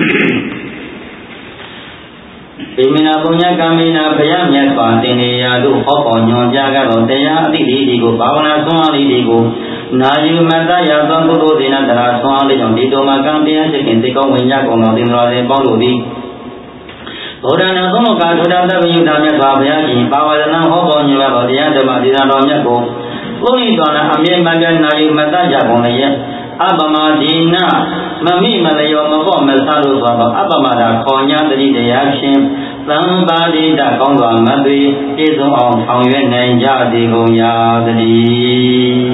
ပေမနာပုညကမေနာဘုရားမြတ်စွာတင်နေရာတို့ဟောပေါ်ညွန်ကြားကတော့တရားအသည့်လေးတွေကိုဘာဝနာဆွမ်းအားလေးတွေကိုနာယူမတ္တရသောပုရိသေနတရာဆွမ်းအားလေးကြောင့်ဒီတော်မှာကံတရားရှိခင်သိကောင်းဝင်ကြကုန်တော်သင်္တော်ရင်ပေါင်းလို့သည်ဗုဒ္ဓနာသုံးလောကဒုဒ္ဒတပယုတာမြတ်စွာဘုရားရှင်ပါဝရဏဟောပေါ်ညွန်ရသောတရားဓမ္မဒေသတော်မြတ်ကိုပုရိသောနာအမြဲမှန်ပြန်နာယူမတ္တရကုန်လည်းရဲ့အပမဒီနာမမိမလျောမပေါ့မဆလို့ဆိုတော့အပမတာခေါ်ညာတတိတရားဖြင့်သံပါတိတကောင်းစွာမတ်တွေပြည့်စုံအောင်ဆောင်ရွက်နိုင်ကြသည်ကုန်ရာသတည်း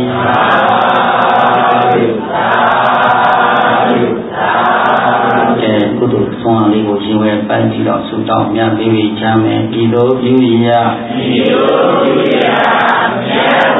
ကဲကုသိုလ်ဆောင်အားလေးကိုရှင်ဝဲပိုက်ပြီးတော့ဆုတောင်းမြတ်ပြီးချမ်းမယ်ဤသို့ပြုရဤသို့ပြုရမြတ်